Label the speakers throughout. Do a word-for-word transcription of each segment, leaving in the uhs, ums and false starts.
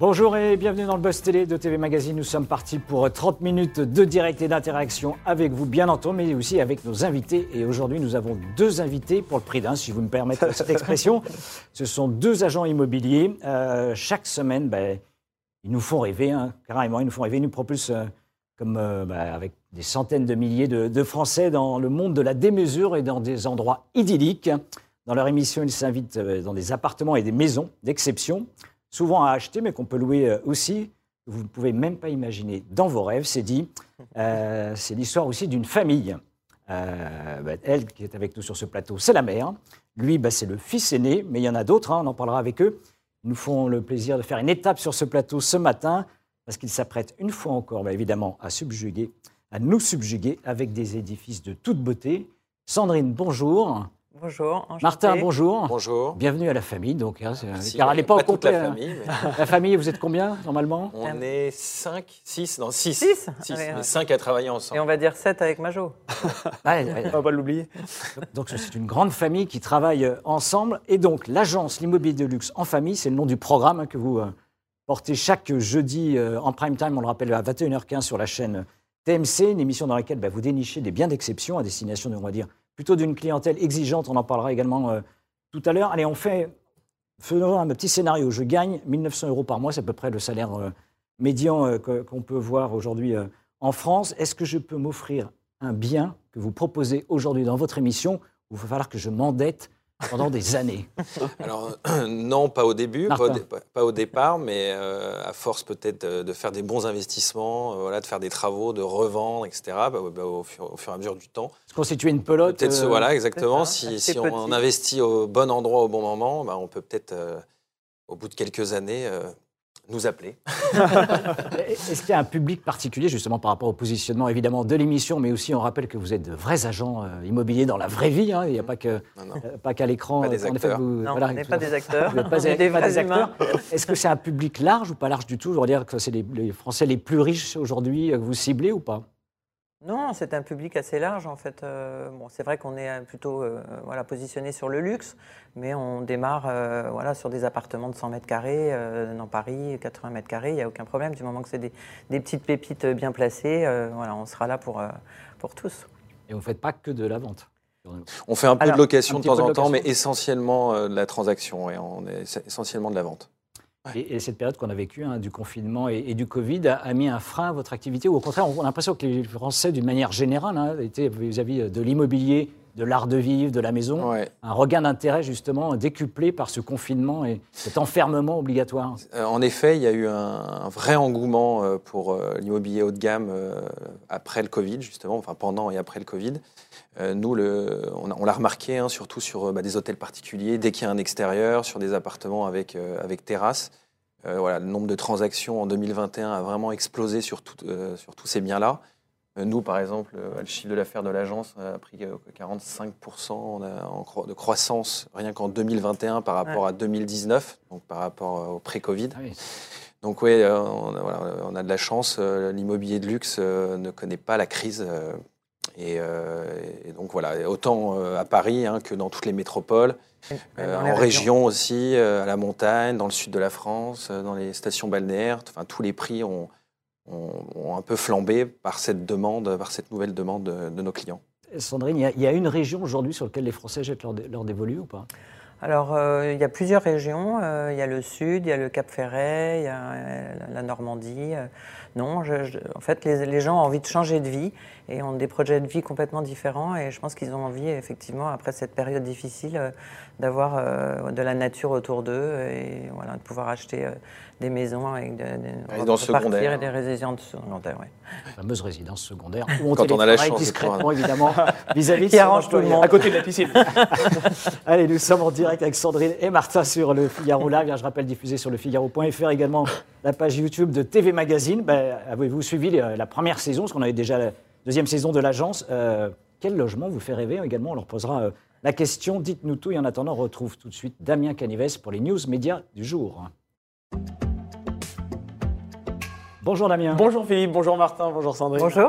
Speaker 1: Bonjour et bienvenue dans le Buzz Télé de T V Magazine. Nous sommes partis pour trente minutes de direct et d'interaction avec vous, bien entendu, mais aussi avec nos invités. Et aujourd'hui, nous avons deux invités pour le prix d'un, si vous me permettez cette expression. Ce sont deux agents immobiliers. Euh, chaque semaine, ben, ils nous font rêver, hein, carrément, ils nous font rêver. Ils nous propulsent euh, comme, euh, ben, avec des centaines de milliers de, de Français dans le monde de la démesure et dans des endroits idylliques. Dans leur émission, ils s'invitent euh, dans des appartements et des maisons d'exception, souvent à acheter, mais qu'on peut louer aussi. Vous ne pouvez même pas imaginer dans vos rêves, c'est dit. Euh, c'est l'histoire aussi d'une famille. Euh, bah, elle qui est avec nous sur ce plateau, c'est la mère. Lui, bah, c'est le fils aîné, mais il y en a d'autres, hein, on en parlera avec eux. Ils nous font le plaisir de faire une étape sur ce plateau ce matin, parce qu'ils s'apprêtent une fois encore, bah, évidemment, à subjuguer, à nous subjuguer avec des édifices de toute beauté. Sandrine, bonjour.
Speaker 2: Bonjour, enchanté.
Speaker 1: Martin, bonjour.
Speaker 3: Bonjour.
Speaker 1: Bienvenue à la famille. Donc, hein,
Speaker 3: Merci,
Speaker 1: car elle n'est pas,
Speaker 3: pas
Speaker 1: au complet.
Speaker 3: toute la famille. Mais...
Speaker 1: La famille, vous êtes combien, normalement?
Speaker 3: On est cinq, six, non, six.
Speaker 2: six,
Speaker 3: six
Speaker 2: ouais,
Speaker 3: mais
Speaker 2: ouais.
Speaker 3: cinq à travailler ensemble.
Speaker 2: Et on va dire sept avec Majo.
Speaker 1: Ouais, ouais.
Speaker 4: On va pas l'oublier.
Speaker 1: Donc, c'est une grande famille qui travaille ensemble. Et donc, l'agence L'Immobilier de Luxe en famille, c'est le nom du programme hein, que vous euh, portez chaque jeudi euh, en prime time, on le rappelle, à vingt et une heures quinze sur la chaîne T M C, une émission dans laquelle bah, vous dénichez des biens d'exception à destination, on va dire, plutôt d'une clientèle exigeante. On en parlera également euh, tout à l'heure. Allez, on fait faisons un petit scénario. Je gagne mille neuf cents euros par mois, c'est à peu près le salaire euh, médian euh, que, qu'on peut voir aujourd'hui euh, en France. Est-ce que je peux m'offrir un bien que vous proposez aujourd'hui dans votre émission où il va falloir que je m'endette pendant des années?
Speaker 3: Alors, euh, non, pas au début, pas au,
Speaker 1: Martin.
Speaker 3: dé- pas- pas au départ, mais euh, à force peut-être de, de faire des bons investissements, euh, voilà, de faire des travaux, de revendre, et cetera, bah, bah, au, fur, au fur et à mesure du temps.
Speaker 1: Se constituer une pelote
Speaker 3: Peut-être,
Speaker 1: euh,
Speaker 3: voilà, exactement,
Speaker 2: c'est ça,
Speaker 3: si,
Speaker 2: assez
Speaker 3: si on
Speaker 2: petit.
Speaker 3: investit au bon endroit au bon moment, bah, on peut peut-être, euh, au bout de quelques années, euh, nous appeler.
Speaker 1: Est-ce qu'il y a un public particulier, justement, par rapport au positionnement, évidemment, de l'émission, mais aussi, on rappelle que vous êtes de vrais agents euh, immobiliers dans la vraie vie, hein, il n'y a pas, que,
Speaker 3: Non, non.
Speaker 1: euh, pas qu'à l'écran.
Speaker 3: Pas des
Speaker 1: qu'en effet,
Speaker 3: acteurs.
Speaker 1: vous-
Speaker 2: Non,
Speaker 1: voilà,
Speaker 2: on n'est
Speaker 1: tout
Speaker 2: pas
Speaker 1: à fait.
Speaker 2: des acteurs,
Speaker 1: Vous n'êtes pas,
Speaker 2: on est
Speaker 1: des,
Speaker 2: des
Speaker 1: pas
Speaker 2: vrais
Speaker 1: des acteurs.
Speaker 2: humains.
Speaker 1: Est-ce que c'est un public large ou pas large du tout? Je veux dire que c'est les, les Français les plus riches aujourd'hui euh, que vous ciblez ou pas?
Speaker 2: Non, c'est un public assez large en fait. Euh, bon, c'est vrai qu'on est euh, plutôt euh, voilà, positionné sur le luxe, mais on démarre euh, voilà, sur des appartements de cent mètres carrés euh, dans Paris, quatre-vingts mètres carrés, il n'y a aucun problème. Du moment que c'est des, des petites pépites bien placées, euh, voilà, on sera là pour, euh, pour tous.
Speaker 1: Et vous ne faites pas que de la vente?
Speaker 3: On fait un peu
Speaker 2: Alors,
Speaker 3: de location
Speaker 1: un
Speaker 3: de
Speaker 1: petit
Speaker 3: temps
Speaker 1: peu de
Speaker 3: en temps, mais
Speaker 1: location.
Speaker 3: essentiellement euh, de la transaction, et on est essentiellement de la vente.
Speaker 1: Et, et cette période qu'on a vécue, hein, du confinement et, et du Covid, a, a mis un frein à votre activité? Ou au contraire, on a l'impression que les Français, d'une manière générale, hein, étaient vis-à-vis de l'immobilier, de l'art de vivre, de la maison,
Speaker 3: Ouais.
Speaker 1: un regain d'intérêt justement décuplé par ce confinement et cet enfermement obligatoire.
Speaker 3: Euh, En effet, il y a eu un, un vrai engouement euh, pour euh, l'immobilier haut de gamme euh, après le Covid, justement, enfin pendant et après le Covid. Euh, nous, le, on, a- on l'a remarqué, hein, surtout sur euh, bah, des hôtels particuliers, dès qu'il y a un extérieur, sur des appartements avec, euh, avec terrasse. Euh, voilà, le nombre de transactions en deux mille vingt et un a vraiment explosé sur, tout- euh, sur tous ces biens-là. Euh, nous, par exemple, euh, le chiffre de l'affaires de l'agence a pris euh, quarante-cinq pour cent on a en cro- de croissance rien qu'en deux mille vingt et un par rapport
Speaker 2: Ouais.
Speaker 3: à deux mille dix-neuf, donc par rapport euh, au pré-Covid.
Speaker 1: Ah oui.
Speaker 3: Donc oui, euh, on, a- voilà, on a de la chance. euh, L'immobilier de luxe euh, ne connaît pas la crise. euh, et, euh, et donc voilà, et autant euh, à Paris hein, que dans toutes les métropoles,
Speaker 2: Même
Speaker 3: euh,
Speaker 2: dans les
Speaker 3: en
Speaker 2: régions.
Speaker 3: région aussi, euh, à la montagne, dans le sud de la France, euh, dans les stations balnéaires. Enfin, tous les prix ont, ont, ont un peu flambé par cette demande, par cette nouvelle demande de, de nos clients.
Speaker 1: Sandrine, il y, a, il y a une région aujourd'hui sur laquelle les Français jettent leur, dé- leur dévolu ou pas?
Speaker 2: Alors, euh, il y a plusieurs régions. Euh, il y a le Sud, il y a le Cap Ferret, il y a euh, la Normandie. Euh, non, je- je- en fait, les, les gens ont envie de changer de vie et ont des projets de vie complètement différents. Et je pense qu'ils ont envie, effectivement, après cette période difficile, euh, d'avoir euh, de la nature autour d'eux et voilà, de pouvoir acheter euh, des maisons avec de, de,
Speaker 3: Résidences
Speaker 2: repartir
Speaker 3: secondaires.
Speaker 2: et des résidences secondaires. Ouais.
Speaker 1: La fameuse résidence secondaire où on
Speaker 3: Quand on a la
Speaker 1: télétravaille
Speaker 3: chance de
Speaker 1: discrètement,
Speaker 3: pouvoir-
Speaker 1: évidemment, vis-à-vis de
Speaker 2: Qui
Speaker 1: son
Speaker 2: arrange tout le
Speaker 1: employeur.
Speaker 2: monde.
Speaker 4: À côté de la piscine.
Speaker 1: Allez, nous sommes en direct avec Sandrine et Martin sur le Figaro Live. Je rappelle, diffusé sur le Figaro point F R, également la page YouTube de T V Magazine. Ben, avez-vous suivi les- la première saison, parce qu'on avait déjà la deuxième saison de l'agence. Euh, quel logement vous fait rêver également? On leur posera euh, la question. Dites-nous tout. Et en attendant, on retrouve tout de suite Damien Canives pour les news médias du jour. Bonjour Damien.
Speaker 4: Bonjour Philippe, bonjour Martin, bonjour Sandrine.
Speaker 2: Bonjour.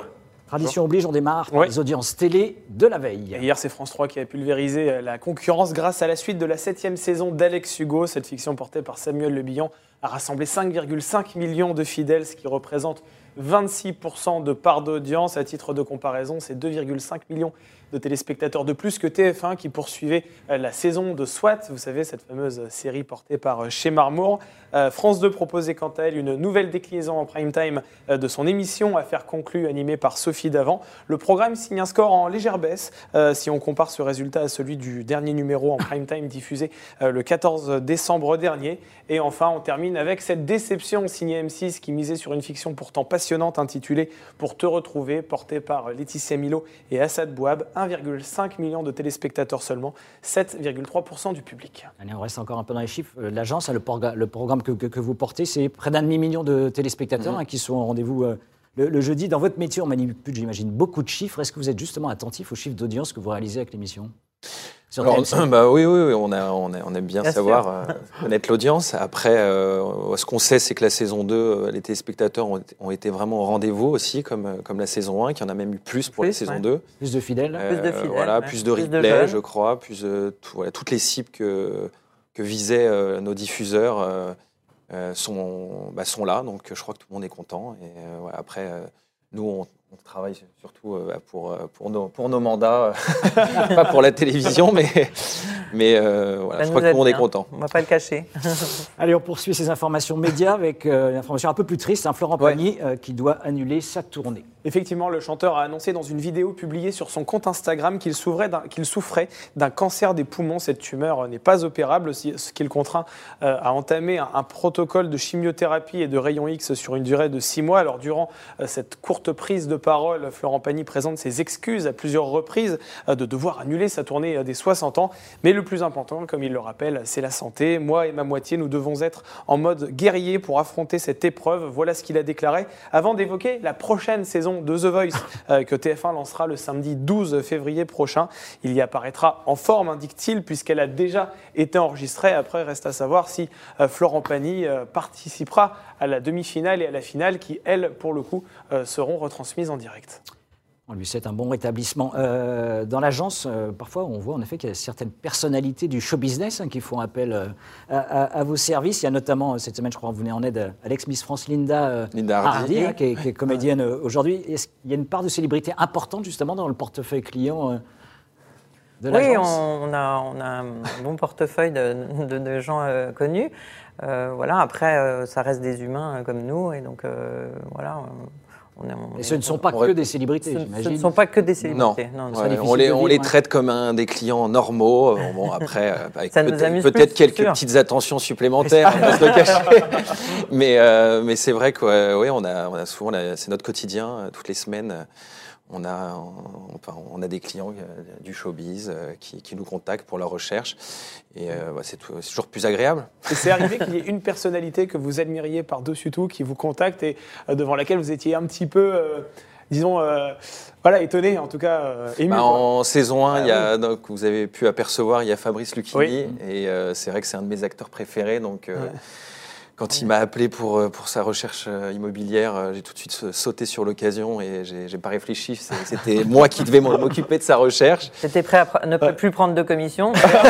Speaker 1: Tradition oblige, on démarre par
Speaker 4: Ouais.
Speaker 1: les audiences télé de la veille.
Speaker 4: Et hier, c'est France trois qui a pulvérisé la concurrence grâce à la suite de la septième saison d'Alex Hugo. Cette fiction portée par Samuel Le Bihan a rassemblé cinq virgule cinq millions de fidèles, ce qui représente vingt-six pour cent de part d'audience. À titre de comparaison, c'est deux virgule cinq millions de téléspectateurs de plus que T F un qui poursuivait la saison de SWAT, vous savez, cette fameuse série portée par Chez Marmour. Euh, France deux proposait quant à elle une nouvelle déclinaison en prime time de son émission Affaires conclues, animée par Sophie Davant. Le programme signe un score en légère baisse euh, si on compare ce résultat à celui du dernier numéro en prime time diffusé euh, le quatorze décembre dernier. Et enfin, on termine avec cette déception signée M six qui misait sur une fiction pourtant passionnante intitulée Pour te retrouver, portée par Laetitia Milo et Assad Bouab. un virgule cinq million de téléspectateurs seulement, sept virgule trois pour cent du public.
Speaker 1: Allez, on reste encore un peu dans les chiffres. L'agence, le, porga- le programme que, que, que vous portez, c'est près d'un demi-million de téléspectateurs mmh. hein, qui sont au rendez-vous euh, le, le jeudi. Dans votre métier, on manipule, j'imagine, beaucoup de chiffres. Est-ce que vous êtes justement attentif aux chiffres d'audience que vous réalisez avec l'émission ?
Speaker 3: Alors, bah oui, oui, oui, on, a, on, a, on aime bien, bien savoir, euh, connaître l'audience. Après, euh, ce qu'on sait, c'est que la saison deux, les téléspectateurs ont, ont été vraiment au rendez-vous aussi, comme, comme la saison un, qu'il y en a même eu plus pour plus, la saison ouais. deux.
Speaker 1: Plus de fidèles.
Speaker 3: Euh,
Speaker 2: plus de fidèles.
Speaker 3: Voilà,
Speaker 2: ouais.
Speaker 3: plus de replay, je crois, plus de, tout, voilà, toutes les cibles que, que visaient euh, nos diffuseurs euh, euh, sont, bah, sont là. Donc, je crois que tout le monde est content. Et euh, voilà, après, euh, nous, on On travaille surtout pour, pour, nos, pour nos mandats, pas pour la télévision, mais, mais euh, voilà, je crois que tout le monde est content.
Speaker 2: On ne va pas le cacher.
Speaker 1: Allez, on poursuit ces informations médias avec euh, une information un peu plus triste. Hein, Florent ouais. Pagny euh, qui doit annuler sa tournée.
Speaker 4: Effectivement, le chanteur a annoncé dans une vidéo publiée sur son compte Instagram qu'il souffrait d'un, qu'il souffrait d'un cancer des poumons. Cette tumeur n'est pas opérable, ce qui le contraint euh, à entamer un, un protocole de chimiothérapie et de rayons X sur une durée de six mois. Alors, durant euh, cette courte prise de parole, Florent Pagny présente ses excuses à plusieurs reprises euh, de devoir annuler sa tournée des soixante ans. Mais le plus important, comme il le rappelle, c'est la santé. Moi et ma moitié, nous devons être en mode guerrier pour affronter cette épreuve. Voilà ce qu'il a déclaré avant d'évoquer la prochaine saison de The Voice euh, que T F un lancera le samedi douze février prochain. Il y apparaîtra en forme, indique-t-il, puisqu'elle a déjà été enregistrée. Après, reste à savoir si euh, Florent Pagny euh, participera à la demi-finale et à la finale qui, elles, pour le coup, euh, seront retransmises en direct.
Speaker 1: On lui souhaite un bon rétablissement. Euh, dans l'agence, euh, parfois, on voit en effet qu'il y a certaines personnalités du show business hein, qui font appel euh, à, à, à vos services. Il y a notamment, cette semaine, je crois, vous venez en aide à l'ex-Miss France Linda, euh,
Speaker 3: Linda Hardy,
Speaker 1: Hardy hein, qui, est, qui est comédienne euh, aujourd'hui. Est-ce qu'il y a une part de célébrité importante, justement, dans le portefeuille client euh, de l'agence ?
Speaker 2: Oui, on, on, a, on a un bon portefeuille de, de, de gens euh, connus. Euh, voilà, après, euh, ça reste des humains euh, comme nous. Et donc, euh, voilà... Euh,
Speaker 1: On est, on et ce est, ne sont pas on, que des célébrités,
Speaker 2: ce,
Speaker 1: j'imagine.
Speaker 2: Ce ne sont pas que des célébrités.
Speaker 3: Non, non, ouais, on, les, on les traite comme un des clients normaux. Bon, après, avec
Speaker 2: ça
Speaker 3: peut-être,
Speaker 2: nous
Speaker 3: peut-être
Speaker 2: plus,
Speaker 3: quelques
Speaker 2: sûr.
Speaker 3: petites attentions supplémentaires, on va se le cacher. Mais, euh, mais c'est vrai que ouais, ouais, on, a, on a souvent, la, c'est notre quotidien, toutes les semaines. On a, on, enfin, on a des clients euh, du showbiz euh, qui, qui nous contactent pour leur recherche et euh, bah, c'est, tout, c'est toujours plus agréable.
Speaker 4: Et c'est arrivé qu'il y ait une personnalité que vous admiriez par-dessus tout qui vous contacte et euh, devant laquelle vous étiez un petit peu, euh, disons, euh, voilà, étonné, en tout cas euh, ému.
Speaker 3: Bah, en saison un,
Speaker 4: ah,
Speaker 3: il y a,
Speaker 4: oui.
Speaker 3: donc, vous avez pu apercevoir, il y a Fabrice Lucchini
Speaker 4: oui.
Speaker 3: et euh, c'est vrai que c'est un de mes acteurs préférés. Donc, euh,
Speaker 4: ouais.
Speaker 3: Quand il m'a appelé pour, pour sa recherche immobilière, j'ai tout de suite sauté sur l'occasion et j'ai, j'ai pas réfléchi. C'était moi qui devais m'occuper de sa recherche.
Speaker 2: J'étais prêt à pr- ne ouais. plus prendre de commission.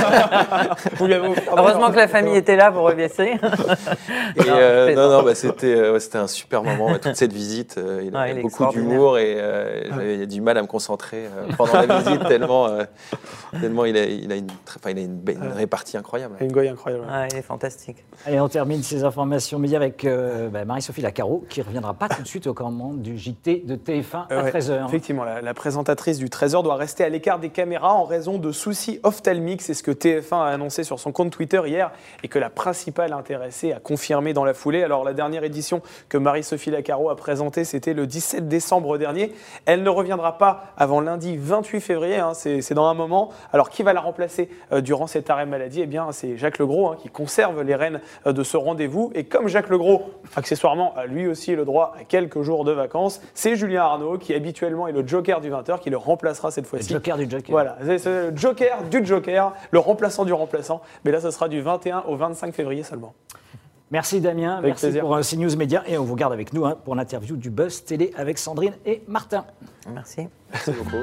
Speaker 4: Heureusement
Speaker 2: Heureusement que la famille était là pour rebaisser.
Speaker 3: Et euh, non, non, bah, c'était, euh, c'était un super moment. Toute cette visite, euh, il avait ouais, beaucoup d'humour et euh, j'avais du mal à me concentrer euh, pendant la visite tellement, euh, tellement il a, il a, une, enfin, il a une, une répartie incroyable.
Speaker 4: Une goye incroyable.
Speaker 2: Ouais, il est fantastique.
Speaker 1: Allez, on termine ces informations médias avec euh, bah, Marie-Sophie Lacaro, qui ne reviendra pas tout de suite au commandement du J T de T F un à ouais, treize heures.
Speaker 4: Effectivement, la, la présentatrice du treize heures doit rester à l'écart des caméras en raison de soucis ophtalmiques. C'est ce que T F un a annoncé sur son compte Twitter hier et que la principale intéressée a confirmé dans la foulée. Alors, la dernière édition que Marie-Sophie Lacaro a présentée, c'était le dix-sept décembre dernier. Elle ne reviendra pas avant lundi vingt-huit février, hein, c'est, c'est dans un moment. Alors, qui va la remplacer euh, durant cet arrêt maladie ? Eh bien, c'est Jacques Legros hein, qui conserve les rênes euh, de ce rendez-vous. Et comme Jacques Legros, accessoirement, a lui aussi le droit à quelques jours de vacances, c'est Julien Arnaud qui habituellement est le joker du vingt heures qui le remplacera cette fois-ci.
Speaker 1: Le joker du joker.
Speaker 4: Voilà, c'est, c'est le joker du joker, le remplaçant du remplaçant. Mais là, ce sera du vingt et un au vingt-cinq février seulement.
Speaker 1: Merci Damien,
Speaker 4: Avec
Speaker 1: merci
Speaker 4: plaisir.
Speaker 1: pour euh, CNews Média et on vous garde avec nous hein, pour l'interview du Buzz Télé avec Sandrine et Martin.
Speaker 2: Merci.
Speaker 3: Merci beaucoup.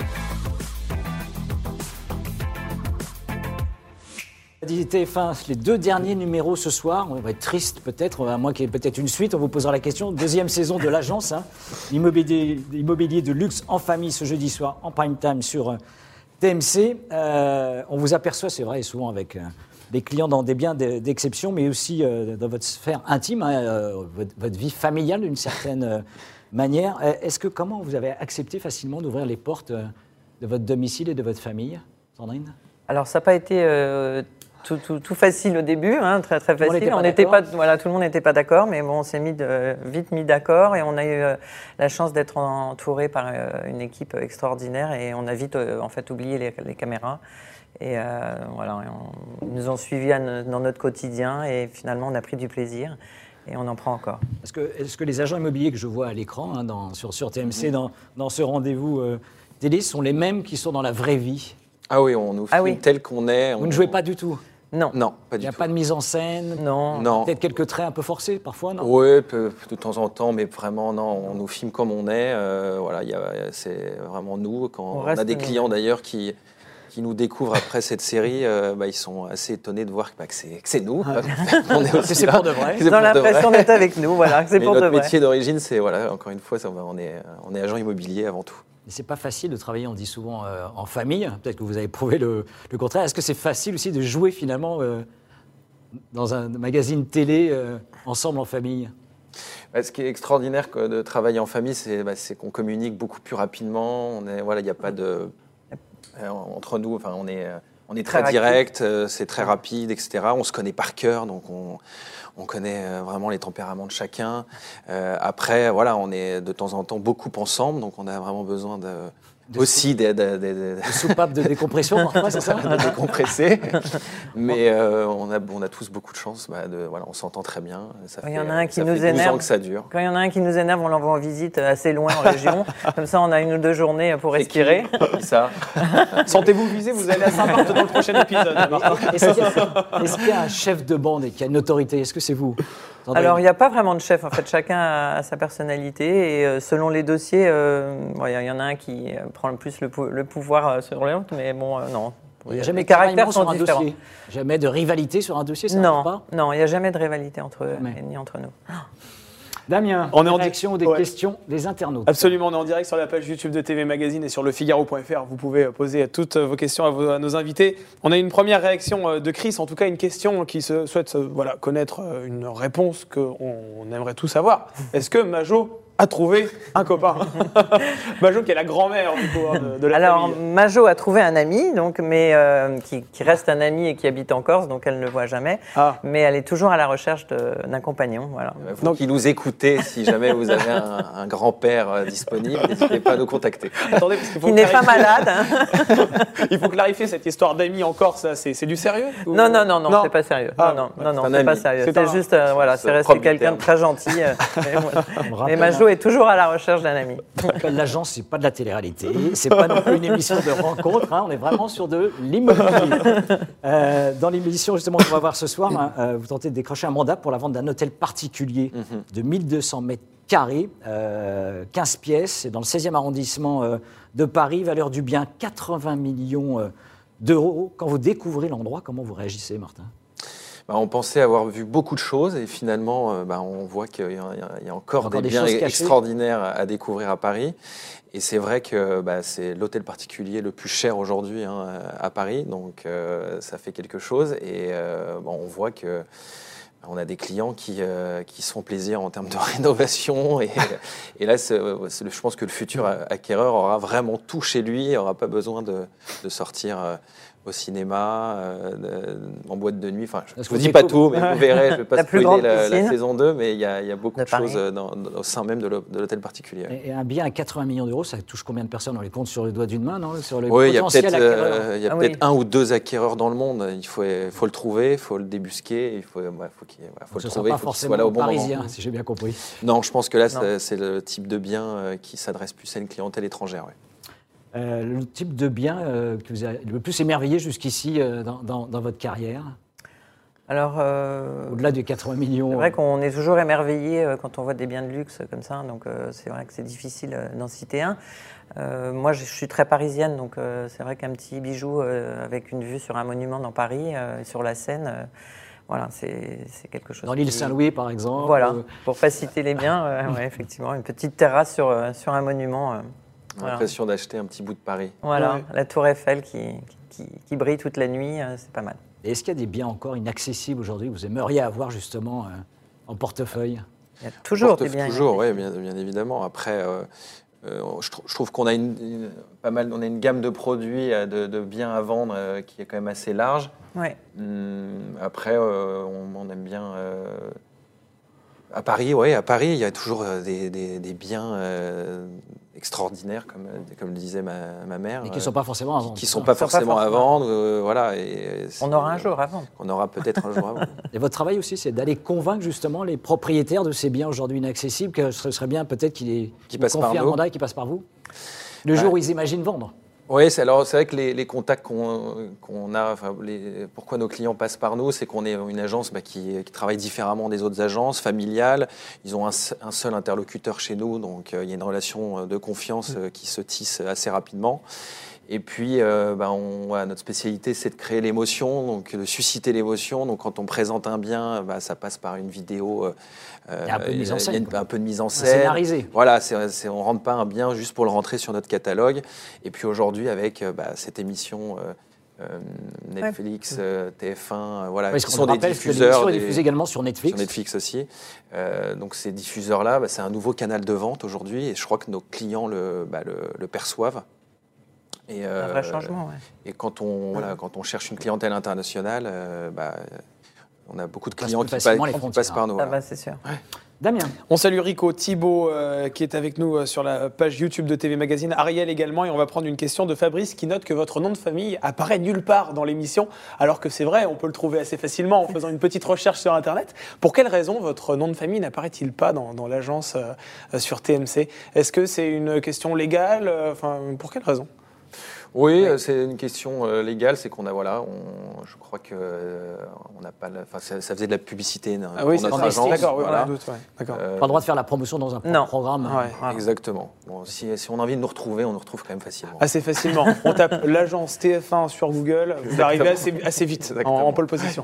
Speaker 1: T F un, les deux derniers numéros ce soir, on va être triste peut-être, à moins qu'il y ait peut-être une suite, on vous posera la question. Deuxième saison de l'agence, hein, l'immobilier, l'immobilier de luxe en famille ce jeudi soir en prime time sur euh, T M C. Euh, on vous aperçoit, c'est vrai, souvent avec euh, des clients dans des biens d'e- d'exception, mais aussi euh, dans votre sphère intime, hein, euh, votre, votre vie familiale d'une certaine euh, manière. Euh, Est-ce que comment vous avez accepté facilement d'ouvrir les portes euh, de votre domicile et de votre famille, Sandrine?
Speaker 2: Alors, ça n'a pas été euh, tout, tout- tout facile au début, hein, très très
Speaker 1: le monde
Speaker 2: facile.
Speaker 1: n'était pas
Speaker 2: On n'était
Speaker 1: d'accord.
Speaker 2: pas, voilà, tout le monde n'était pas d'accord, mais bon, on s'est mis de- vite mis d'accord et on a eu euh, la chance d'être entouré par euh, une équipe extraordinaire et on a vite euh, en fait oublié les, les caméras. Et euh, voilà, et on- ils nous ont suivis à no- dans notre quotidien et finalement on a pris du plaisir et on en prend encore.
Speaker 1: Est-ce que, est-ce que les agents immobiliers que je vois à l'écran, hein, dans- sur, sur T M C, dans, dans ce rendez-vous euh, télé, sont les mêmes qui sont dans la vraie vie?
Speaker 3: Ah oui, on nous filme
Speaker 2: Ah oui.
Speaker 3: tel qu'on est.
Speaker 1: Vous
Speaker 3: on-
Speaker 1: ne jouez pas du tout?
Speaker 2: Non,
Speaker 3: Non, pas
Speaker 1: Il
Speaker 3: du
Speaker 1: n'y a
Speaker 3: tout.
Speaker 1: pas de mise en scène?
Speaker 2: non,
Speaker 3: Non.
Speaker 1: Peut-être quelques traits un peu forcés parfois, non?
Speaker 3: Oui, peu- de temps en temps, mais vraiment, non, on nous filme comme on est. euh, voilà, il y a- c'est vraiment nous. Quand
Speaker 2: On
Speaker 3: on,
Speaker 2: reste
Speaker 3: a des
Speaker 2: nous.
Speaker 3: clients d'ailleurs qui, qui nous découvrent après cette série, euh, bah, ils sont assez étonnés de voir que, bah, que c'est, que c'est nous. On est aussi
Speaker 1: C'est
Speaker 3: là.
Speaker 1: pour de vrai.
Speaker 3: C'est
Speaker 2: Ils ont
Speaker 3: pour de vrai.
Speaker 2: l'impression d'être avec nous, voilà, c'est
Speaker 3: Mais
Speaker 2: pour de
Speaker 3: notre
Speaker 2: vrai.
Speaker 3: métier d'origine, c'est, voilà, encore une fois, ça, on est, on est agent immobilier avant tout.
Speaker 1: Et c'est pas facile de travailler, on dit souvent, euh, en famille. Peut-être que vous avez prouvé le, le contraire. Est-ce que c'est facile aussi de jouer finalement euh, dans un magazine télé euh, ensemble en famille?
Speaker 3: Bah, ce qui est extraordinaire que de travailler en famille, c'est, bah, c'est qu'on communique beaucoup plus rapidement. On est, voilà, il n'y a pas de euh, entre nous. Enfin, on est, euh, on est très,
Speaker 2: Très
Speaker 3: direct, euh, c'est très rapide, et cetera. On se connaît par cœur, donc on, on connaît euh, vraiment les tempéraments de chacun. Euh, après, voilà, on est de temps en temps beaucoup ensemble, donc on a vraiment besoin de,
Speaker 1: De
Speaker 3: aussi des, des, des- des-
Speaker 1: Des soupapes de décompression parfois, c'est ça?
Speaker 3: de décompresser. Mais euh, on, a, on a tous beaucoup de chance. Bah, de, voilà, on s'entend très bien. Ça
Speaker 2: Il y
Speaker 3: fait,
Speaker 2: en a un qui
Speaker 3: ça
Speaker 2: nous
Speaker 3: fait douze
Speaker 2: énerve.
Speaker 3: ans que ça dure.
Speaker 2: Quand il y en a un qui nous énerve, on l'envoie en visite assez loin en région. Comme ça, on a une ou deux journées pour respirer.
Speaker 3: Qui ça
Speaker 4: Sentez-vous visé, vous allez à Saint-Martin dans le prochain épisode. Martin.
Speaker 1: Est-ce qu'il y a, est-ce qu'il y a un chef de bande et qui a une autorité? Est-ce que c'est vous? Sandrine?
Speaker 2: Alors, il n'y a pas vraiment de chef. En fait, chacun a, a sa personnalité. Et euh, selon les dossiers, euh, bon, il y, y en a un qui euh, prend le plus le, pou- le pouvoir euh, sur l'autre. Mais bon, euh, non.
Speaker 1: Il n'y a jamais
Speaker 2: les
Speaker 1: de
Speaker 2: caractères
Speaker 1: tiraillement
Speaker 2: sont
Speaker 1: sur un
Speaker 2: différents.
Speaker 1: dossier? Jamais de rivalité sur un dossier, ça
Speaker 2: Non,
Speaker 1: n'arrive pas?
Speaker 2: non, il n'y a jamais de rivalité entre eux,
Speaker 1: Jamais.
Speaker 2: ni entre nous.
Speaker 1: Damien,
Speaker 4: On est en
Speaker 1: des réactions ou des
Speaker 4: ouais.
Speaker 1: questions des internautes?
Speaker 4: Absolument, on est en direct sur la page YouTube de T V Magazine et sur le Figaro point F R. Vous pouvez poser toutes vos questions à, vos- à nos invités. On a une première réaction de Chris, en tout cas une question qui se souhaite euh, voilà, connaître euh, une réponse qu'on on aimerait tous savoir. Est-ce que Majo a trouvé un copain? Majo qui est la grand-mère du coup, hein, de, de la
Speaker 2: Alors,
Speaker 4: famille.
Speaker 2: Majo a trouvé un ami, donc, mais euh, qui, qui reste un ami et qui habite en Corse, donc elle ne le voit jamais.
Speaker 4: Ah.
Speaker 2: Mais elle est toujours à la recherche de- d'un compagnon. Voilà.
Speaker 3: Vous
Speaker 4: Donc-
Speaker 3: qui nous écoutez, si jamais vous avez un, un grand-père euh, disponible, n'hésitez pas à nous contacter.
Speaker 4: Attendez, parce qu'il faut
Speaker 2: Qui n'est pas
Speaker 4: clarifier-
Speaker 2: malade. hein.
Speaker 4: Il faut clarifier cette histoire d'amis en Corse, ça, c'est c'est du sérieux ou-
Speaker 2: Non, non, non, non, c'est pas sérieux.
Speaker 4: Ah,
Speaker 2: non, non, non, non,
Speaker 3: un
Speaker 2: c'est pas
Speaker 3: ami.
Speaker 2: sérieux.
Speaker 4: C'est
Speaker 2: C'est
Speaker 4: un-
Speaker 2: juste, euh, voilà,
Speaker 3: c'est
Speaker 2: c'est
Speaker 3: le
Speaker 2: resté
Speaker 3: propre du
Speaker 2: quelqu'un
Speaker 3: terme.
Speaker 2: de très gentil. euh, mais voilà.
Speaker 1: me
Speaker 2: Et
Speaker 1: rappelle,
Speaker 2: Majo est toujours à la recherche d'un ami.
Speaker 1: Je rappelle, l'agence, c'est pas de la télé-réalité, c'est pas non plus une émission de rencontre, hein, on est vraiment sur de l'immobilier. Euh, dans l'émission justement qu'on va voir ce soir, hein, euh, vous tentez de décrocher un mandat pour la vente d'un hôtel particulier de mille deux cents mètres carrés, euh, quinze pièces, c'est dans le seizième arrondissement euh, de Paris, valeur du bien quatre-vingts millions euh, d'euros. Quand vous découvrez l'endroit, comment vous réagissez, Martin?
Speaker 3: Bah, on pensait avoir vu beaucoup de choses et finalement, euh, bah, on voit qu'il y a, il y a- il y a encore,
Speaker 1: Encore
Speaker 3: des,
Speaker 1: des
Speaker 3: biens
Speaker 1: choses cachées.
Speaker 3: extraordinaires à découvrir à Paris. Et c'est vrai que bah, c'est l'hôtel particulier le plus cher aujourd'hui hein, à Paris, donc euh, ça fait quelque chose. Et euh, bon, on voit que on a des clients qui, euh, qui se font plaisir en termes de rénovation. Et, et là, c'est, c'est le- je pense que le futur acquéreur aura vraiment tout chez lui, il n'aura pas besoin de, de sortir euh, au cinéma, euh, de- en boîte de nuit. Enfin, je ne
Speaker 1: Est-ce
Speaker 3: vous
Speaker 1: que
Speaker 3: dis
Speaker 1: c'est
Speaker 3: pas
Speaker 1: cool
Speaker 3: tout, mais vous verrez, je ne vais pas
Speaker 2: La plus
Speaker 3: spoiler
Speaker 2: grande
Speaker 3: la, la
Speaker 2: piscine
Speaker 3: saison deux, mais il y a, il y a beaucoup
Speaker 2: de
Speaker 3: de,
Speaker 2: Paris.
Speaker 3: choses dans- dans- au sein même de l'hô- de l'hôtel particulier.
Speaker 1: Et et un bien à quatre-vingts millions d'euros, ça touche combien de personnes? On les compte sur le doigt d'une main, non? Sur le
Speaker 3: Oui, il y a
Speaker 1: potentiel
Speaker 3: peut-être
Speaker 1: acquéreur.
Speaker 3: euh, il y a
Speaker 2: Ah
Speaker 3: peut-être
Speaker 2: oui.
Speaker 3: un ou deux acquéreurs dans le monde. Il faut, il faut le trouver, il faut le débusquer, il faut, ouais, faut qu'il, ouais, faut
Speaker 1: Ce
Speaker 3: le
Speaker 1: ne sera
Speaker 3: trouver,
Speaker 1: pas
Speaker 3: il faut qu'il
Speaker 1: forcément
Speaker 3: soit là au bon
Speaker 1: parisien,
Speaker 3: moment.
Speaker 1: si j'ai bien compris.
Speaker 3: Non, je pense que là,
Speaker 2: Non.
Speaker 3: c'est, c'est le type de bien euh, qui s'adresse plus à une clientèle étrangère. Ouais.
Speaker 1: Euh, le type de bien euh, qui vous a le plus émerveillé jusqu'ici euh, dans, dans- dans votre carrière?
Speaker 2: Alors, euh,
Speaker 1: Au-delà des quatre-vingts millions.
Speaker 2: c'est vrai qu'on est toujours émerveillé euh, quand on voit des biens de luxe comme ça, donc euh, c'est vrai que c'est difficile euh, d'en citer un. Euh, moi, je, je suis très parisienne, donc euh, c'est vrai qu'un petit bijou euh, avec une vue sur un monument dans Paris, euh, sur la Seine, euh, voilà, c'est c'est quelque chose.
Speaker 1: Dans l'île
Speaker 2: qui-
Speaker 1: Saint-Louis, par exemple.
Speaker 2: Voilà,
Speaker 1: euh,
Speaker 2: pour pas citer les biens, euh, ouais, effectivement, une petite terrasse sur, euh, sur un monument. euh,
Speaker 3: On a
Speaker 2: voilà.
Speaker 3: l'impression d'acheter un petit bout de Paris.
Speaker 2: Voilà,
Speaker 4: Ouais.
Speaker 2: la tour Eiffel qui, qui, qui brille toute la nuit, euh, c'est pas mal.
Speaker 1: Et est-ce qu'il y a des biens encore inaccessibles aujourd'hui que vous aimeriez avoir justement euh, en portefeuille?
Speaker 2: Il y a toujours des
Speaker 3: Portefeuille,
Speaker 2: biens.
Speaker 3: toujours, oui,
Speaker 2: inaccessibles.
Speaker 3: bien, bien évidemment. Après, euh, euh, je, trou- je trouve qu'on a une, une- pas mal, on a une gamme de produits, euh, de, de biens à vendre euh, qui est quand même assez large.
Speaker 2: Ouais.
Speaker 3: Hum, après, euh, on, on aime bien. euh, à Paris, oui, à Paris, il y a toujours euh, des, des- des biens euh, extraordinaires, comme, euh, comme le disait ma, ma mère.
Speaker 1: Et qui ne
Speaker 3: euh,
Speaker 1: sont pas forcément à vendre.
Speaker 3: qui sont
Speaker 1: c'est
Speaker 3: pas
Speaker 2: Qui sont pas
Speaker 3: forcément à
Speaker 2: forcément.
Speaker 3: vendre, euh, voilà. Et c'est-
Speaker 2: On aura un jour avant.
Speaker 3: On aura peut-être un jour à vendre.
Speaker 1: Et votre travail aussi, c'est d'aller convaincre justement les propriétaires de ces biens aujourd'hui inaccessibles que ce serait bien peut-être qu'ils les
Speaker 3: Qui
Speaker 1: vous
Speaker 3: passent par
Speaker 1: confient un
Speaker 3: nous.
Speaker 1: mandat et qu'ils passent par vous. Le
Speaker 3: Ouais.
Speaker 1: jour où ils imaginent vendre.
Speaker 3: Oui, c'est, alors c'est vrai que les, les contacts qu'on, qu'on a, enfin, les- pourquoi nos clients passent par nous, c'est qu'on est une agence bah, qui, qui travaille différemment des autres agences, familiales. Ils ont un, se- un seul interlocuteur chez nous, donc euh, il y a une relation de confiance euh, qui se tisse assez rapidement. Et puis, euh, bah, on, voilà, notre spécialité, c'est de créer l'émotion, donc de susciter l'émotion. Donc, quand on présente un bien, bah, ça passe par une vidéo. euh,
Speaker 1: Il y a un peu de mise en
Speaker 3: il y a
Speaker 1: scène,
Speaker 3: une-
Speaker 1: quoi.
Speaker 3: un peu de mise en
Speaker 1: C'est
Speaker 3: scène.
Speaker 1: scénarisé.
Speaker 3: Voilà, c'est, c'est- on ne rentre pas un bien juste pour le rentrer sur notre catalogue. Et puis aujourd'hui, avec euh, bah, cette émission euh, euh, Netflix, euh, T F un, euh, voilà,
Speaker 1: Parce
Speaker 3: qui
Speaker 1: qu'on
Speaker 3: sont des
Speaker 1: rappelle que
Speaker 3: diffuseurs.
Speaker 1: l'émission est
Speaker 3: des-
Speaker 1: diffusée également sur Netflix.
Speaker 3: sur Netflix aussi. Euh, donc ces diffuseurs-là, bah, c'est un nouveau canal de vente aujourd'hui. Et je crois que nos clients le, bah, le, le perçoivent. Et,
Speaker 2: Un
Speaker 3: euh,
Speaker 2: vrai changement, ouais.
Speaker 3: et quand on, voilà, quand on cherche une clientèle internationale, euh, bah, on a beaucoup de
Speaker 1: passe
Speaker 3: clients
Speaker 1: plus
Speaker 3: qui, pa-
Speaker 1: facilement les
Speaker 3: qui
Speaker 1: frontières.
Speaker 3: passent par nous.
Speaker 2: Ah
Speaker 3: voilà.
Speaker 2: bah, c'est sûr.
Speaker 1: Damien.
Speaker 4: On salue Rico, Thibaut euh, qui est avec nous euh, sur la page YouTube de T V Magazine, Ariel également, et on va prendre une question de Fabrice qui note que votre nom de famille apparaît nulle part dans l'émission, alors que c'est vrai, on peut le trouver assez facilement en faisant une petite recherche sur Internet. Pour quelle raison votre nom de famille n'apparaît-il pas dans, dans l'agence euh, euh, sur T M C? Est-ce que c'est une question légale? euh, Enfin, pour quelle raison?
Speaker 3: Oui, euh, c'est une question euh, légale, c'est qu'on a, voilà, on, je crois que euh, on n'a pas, la- enfin, ça, ça faisait de la publicité hein,
Speaker 4: Ah oui,
Speaker 3: pour
Speaker 4: c'est
Speaker 3: notre
Speaker 1: en
Speaker 3: agence.
Speaker 4: D'accord, oui,
Speaker 3: voilà.
Speaker 4: on doute, ouais. D'accord.
Speaker 3: Euh,
Speaker 1: Pas le droit de faire la promotion dans un
Speaker 2: Non.
Speaker 1: programme.
Speaker 4: Ouais.
Speaker 2: Voilà.
Speaker 3: Exactement. Bon, si, si on a envie de nous retrouver, on nous retrouve quand même facilement.
Speaker 4: Assez facilement. On tape l'agence T F un sur Google, vous arrivez assez, assez vite en,
Speaker 3: Exactement.
Speaker 4: en pole position.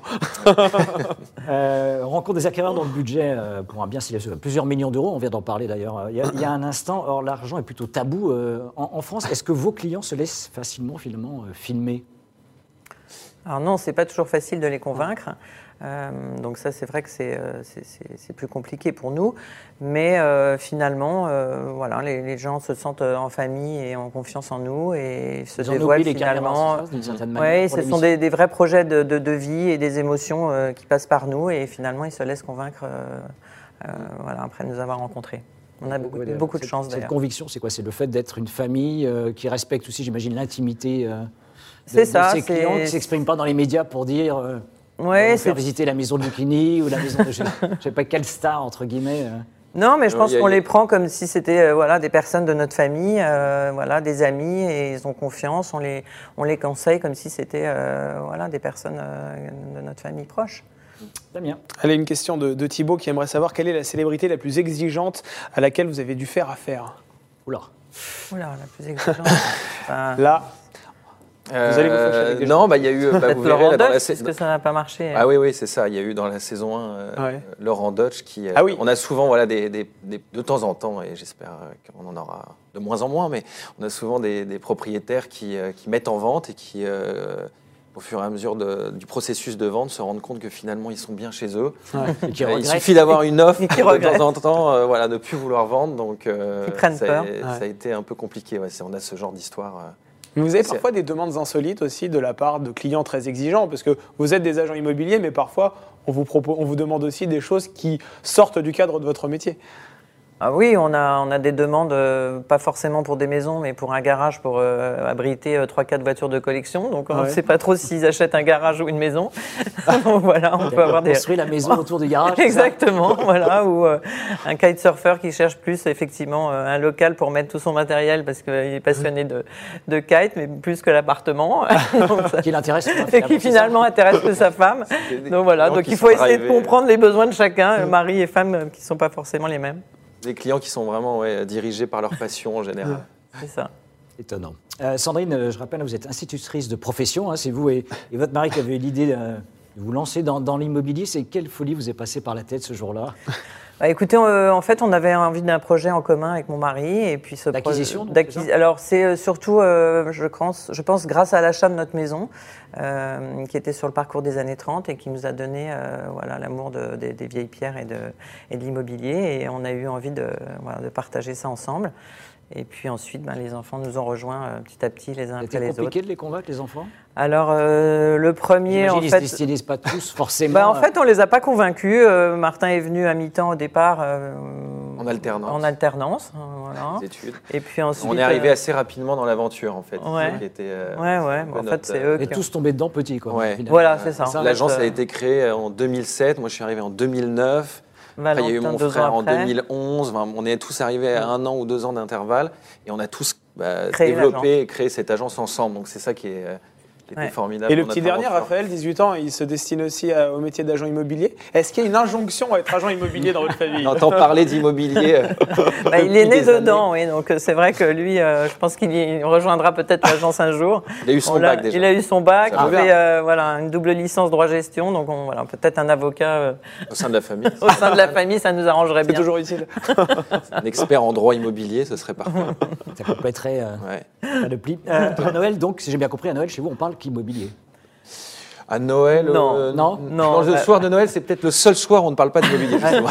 Speaker 1: Euh, on rencontre des acquéreurs dont le budget euh, pour un bien, c'est plusieurs millions d'euros. On vient d'en parler d'ailleurs euh, il y a, il y a un instant. Or, l'argent est plutôt tabou euh, en, en France. Est-ce que vos clients se laissent facilement finalement euh, filmer?
Speaker 2: Alors non, c'est pas toujours facile de les convaincre. Euh, donc ça, c'est vrai que c'est euh, c'est- c'est- c'est plus compliqué pour nous. Mais euh, finalement, euh, voilà, les, les gens se sentent euh, en famille et en confiance en nous et se
Speaker 1: Ils en
Speaker 2: dévoilent
Speaker 1: oublient les caméras,
Speaker 2: finalement.
Speaker 1: c'est ça, d'une certaine manière,
Speaker 2: Oui,
Speaker 1: pour
Speaker 2: ce sont
Speaker 1: l'émission.
Speaker 2: des, des vrais projets de, de- de vie et des émotions euh, qui passent par nous et finalement, ils se laissent convaincre euh, euh, voilà, après nous avoir rencontrés. On a beaucoup,
Speaker 1: Ouais,
Speaker 2: beaucoup de
Speaker 1: cette-
Speaker 2: chance
Speaker 1: Cette
Speaker 2: d'ailleurs.
Speaker 1: conviction, c'est quoi? C'est le fait d'être une famille euh, qui respecte aussi, j'imagine, l'intimité euh, de,
Speaker 2: C'est
Speaker 1: de
Speaker 2: ça,
Speaker 1: ses
Speaker 2: c'est-
Speaker 1: clients, qui ne s'expriment pas dans les médias pour dire euh,
Speaker 2: Ouais,
Speaker 1: on va
Speaker 2: c'est-
Speaker 1: faire visiter la maison de Lucchini ou la maison de je ne sais pas quelle star, entre guillemets. euh.
Speaker 2: Non, mais je
Speaker 3: Euh,
Speaker 2: pense
Speaker 3: y a-
Speaker 2: qu'on
Speaker 3: y a-
Speaker 2: les prend comme si c'était euh, voilà, des personnes de notre famille, euh, voilà, des amis, et ils ont confiance. On les, on les conseille comme si c'était euh, voilà, des personnes euh, de notre famille proche.
Speaker 1: Damien.
Speaker 4: Allez, une question de, de Thibaut qui aimerait savoir quelle est la célébrité la plus exigeante à laquelle vous avez dû faire affaire.
Speaker 1: Oula.
Speaker 2: Oula, la plus exigeante. Enfin,
Speaker 4: Là, Vous allez vous fâcher avec des
Speaker 3: Non, bah, il y a eu. Bah,
Speaker 2: peut-être
Speaker 3: vous verrez,
Speaker 2: Laurent
Speaker 3: là, dans la
Speaker 2: Dutch,
Speaker 3: sa-
Speaker 2: parce que ça n'a pas marché.
Speaker 3: Ah oui, oui, c'est ça. Il y a eu dans la saison un euh,
Speaker 4: Ouais.
Speaker 3: Laurent Dutch qui. euh,
Speaker 4: Ah oui.
Speaker 3: On a souvent, voilà, des, des- des- de temps en temps, et j'espère euh, qu'on en aura de moins en moins, mais on a souvent des, des propriétaires qui, euh, qui mettent en vente et qui, euh, au fur et à mesure de- du processus de vente, se rendent compte que finalement ils sont bien chez eux.
Speaker 1: Et qui
Speaker 3: Euh, il
Speaker 1: regrette.
Speaker 3: suffit d'avoir une offre
Speaker 2: Et qui
Speaker 3: de
Speaker 2: regrettent.
Speaker 3: temps en temps, euh, voilà, ne plus vouloir vendre. Donc, euh,
Speaker 2: Qui prennent
Speaker 3: ça,
Speaker 2: peur.
Speaker 3: a- ça a
Speaker 4: Ouais.
Speaker 3: été un peu compliqué. Ouais, c'est- on a ce genre d'histoire. euh.
Speaker 4: mais vous avez
Speaker 3: C'est-
Speaker 4: parfois des demandes insolites aussi de la part de clients très exigeants, parce que vous êtes des agents immobiliers, mais parfois on vous, propose, on vous demande aussi des choses qui sortent du cadre de votre métier.
Speaker 2: Ah oui, on a, on a des demandes, euh, pas forcément pour des maisons, mais pour un garage pour euh, abriter euh, trois quatre voitures de collection. Donc on ne
Speaker 4: Ouais.
Speaker 2: sait pas trop s'ils achètent un garage ou une maison. Donc voilà, on peut avoir des...
Speaker 1: Construire la maison autour du garage. c'est ça
Speaker 2: Exactement, voilà, ou euh, un kitesurfer qui cherche plus effectivement euh, un local pour mettre tout son matériel parce qu'il est passionné de, de kite, mais plus que l'appartement. Donc, ça-
Speaker 1: Qui l'intéresse.
Speaker 2: et qui finalement intéresse que sa femme. Donc voilà, donc il faut essayer de comprendre les besoins de chacun, euh, mari et femme, euh, qui ne sont pas forcément les mêmes.
Speaker 3: Des clients qui sont vraiment ouais, dirigés par leur passion en général.
Speaker 2: C'est ça.
Speaker 1: Étonnant. Euh, Sandrine, euh, je rappelle, vous êtes institutrice de profession. Hein, c'est vous et, et votre mari qui avez eu l'idée de, de vous lancer dans, dans l'immobilier. C'est quelle folie vous est passée par la tête ce jour-là?
Speaker 2: Bah, écoutez, euh, en fait, on avait envie d'un projet en commun avec mon mari et puis ce
Speaker 1: D'acquisition,
Speaker 2: projet-
Speaker 1: donc,
Speaker 2: d'acquis-
Speaker 1: c'est ça
Speaker 2: Alors c'est euh, surtout, euh, je pense, je pense, grâce à l'achat de notre maison, euh, qui était sur le parcours des années trente et qui nous a donné, euh, voilà, l'amour de- des- des vieilles pierres et de, et de l'immobilier. Et on a eu envie de, voilà, de partager ça ensemble. Et puis ensuite, ben, les enfants nous ont rejoints euh, petit à petit les uns après
Speaker 1: C'était
Speaker 2: les
Speaker 1: compliqué
Speaker 2: autres.
Speaker 1: de les convaincre, les enfants?
Speaker 2: Alors euh, le premier, en
Speaker 1: J'imagine, ils
Speaker 2: fait.
Speaker 1: ne se destinisent pas tous forcément.
Speaker 2: Bah, en fait, on les a pas convaincus. Euh, Martin est venu à mi-temps au départ. euh,
Speaker 3: En alternance.
Speaker 2: En alternance, euh, voilà.
Speaker 3: Les études.
Speaker 2: Et puis ensuite.
Speaker 3: On est arrivé
Speaker 2: euh,
Speaker 3: assez rapidement dans l'aventure en fait.
Speaker 2: Ouais.
Speaker 3: C'est ça qui était, euh,
Speaker 2: Ouais, ouais.
Speaker 3: un peu
Speaker 2: En fait,
Speaker 3: notre,
Speaker 2: c'est
Speaker 3: euh,
Speaker 2: eux
Speaker 1: Et
Speaker 2: qui.
Speaker 1: tous tombés dedans petits, quoi.
Speaker 3: Ouais.
Speaker 1: finalement.
Speaker 2: Voilà, c'est ça.
Speaker 1: Ça,
Speaker 2: En
Speaker 3: L'agence
Speaker 2: fait,
Speaker 3: a
Speaker 2: euh,
Speaker 3: été créée en deux mille sept. Moi, je suis arrivé en deux mille neuf. Après, il y a eu
Speaker 2: Valentin,
Speaker 3: mon
Speaker 2: deux
Speaker 3: frère
Speaker 2: ans
Speaker 3: en
Speaker 2: après.
Speaker 3: deux mille onze. Enfin, on est tous arrivés à un an ou deux ans d'intervalle et on a tous bah,
Speaker 2: Créé
Speaker 3: développé et créé cette agence ensemble. Donc c'est ça qui est, euh, qui était
Speaker 2: Ouais.
Speaker 3: formidable.
Speaker 4: Et le
Speaker 3: dans
Speaker 4: petit
Speaker 3: notre
Speaker 4: dernier,
Speaker 3: aventure.
Speaker 4: Raphaël, dix-huit ans, il se destine aussi à- au métier d'agent immobilier. Est-ce qu'il y a une injonction à être agent immobilier dans votre famille?
Speaker 3: On entend parler d'immobilier. euh,
Speaker 2: Bah, il est
Speaker 3: depuis
Speaker 2: né
Speaker 3: des
Speaker 2: dedans, oui. Donc euh, c'est vrai que lui, euh, je pense qu'il y rejoindra peut-être l'agence un jour.
Speaker 3: Il a eu son
Speaker 2: On l'a-
Speaker 3: bac déjà.
Speaker 2: Il a eu son bac,
Speaker 3: Ça
Speaker 2: il
Speaker 3: va
Speaker 2: fait euh, voilà, une double licence droit-gestion. Donc on, voilà, peut-être un avocat euh,
Speaker 3: Au sein de la famille.
Speaker 2: au sein de la famille, ça nous arrangerait
Speaker 4: C'est
Speaker 2: bien.
Speaker 4: toujours utile.
Speaker 3: Un expert en droit immobilier, ce serait parfait.
Speaker 1: Ça compléterait euh,
Speaker 3: Ouais.
Speaker 1: pas de pli. Euh, à Noël, donc, si j'ai bien compris, à Noël, chez vous, on parle qu'immobilier.
Speaker 3: À Noël,
Speaker 2: Non,
Speaker 3: euh,
Speaker 1: non,
Speaker 2: non,
Speaker 3: le
Speaker 2: euh,
Speaker 3: soir de Noël, c'est peut-être le seul soir où on ne parle pas d'immobilier. justement.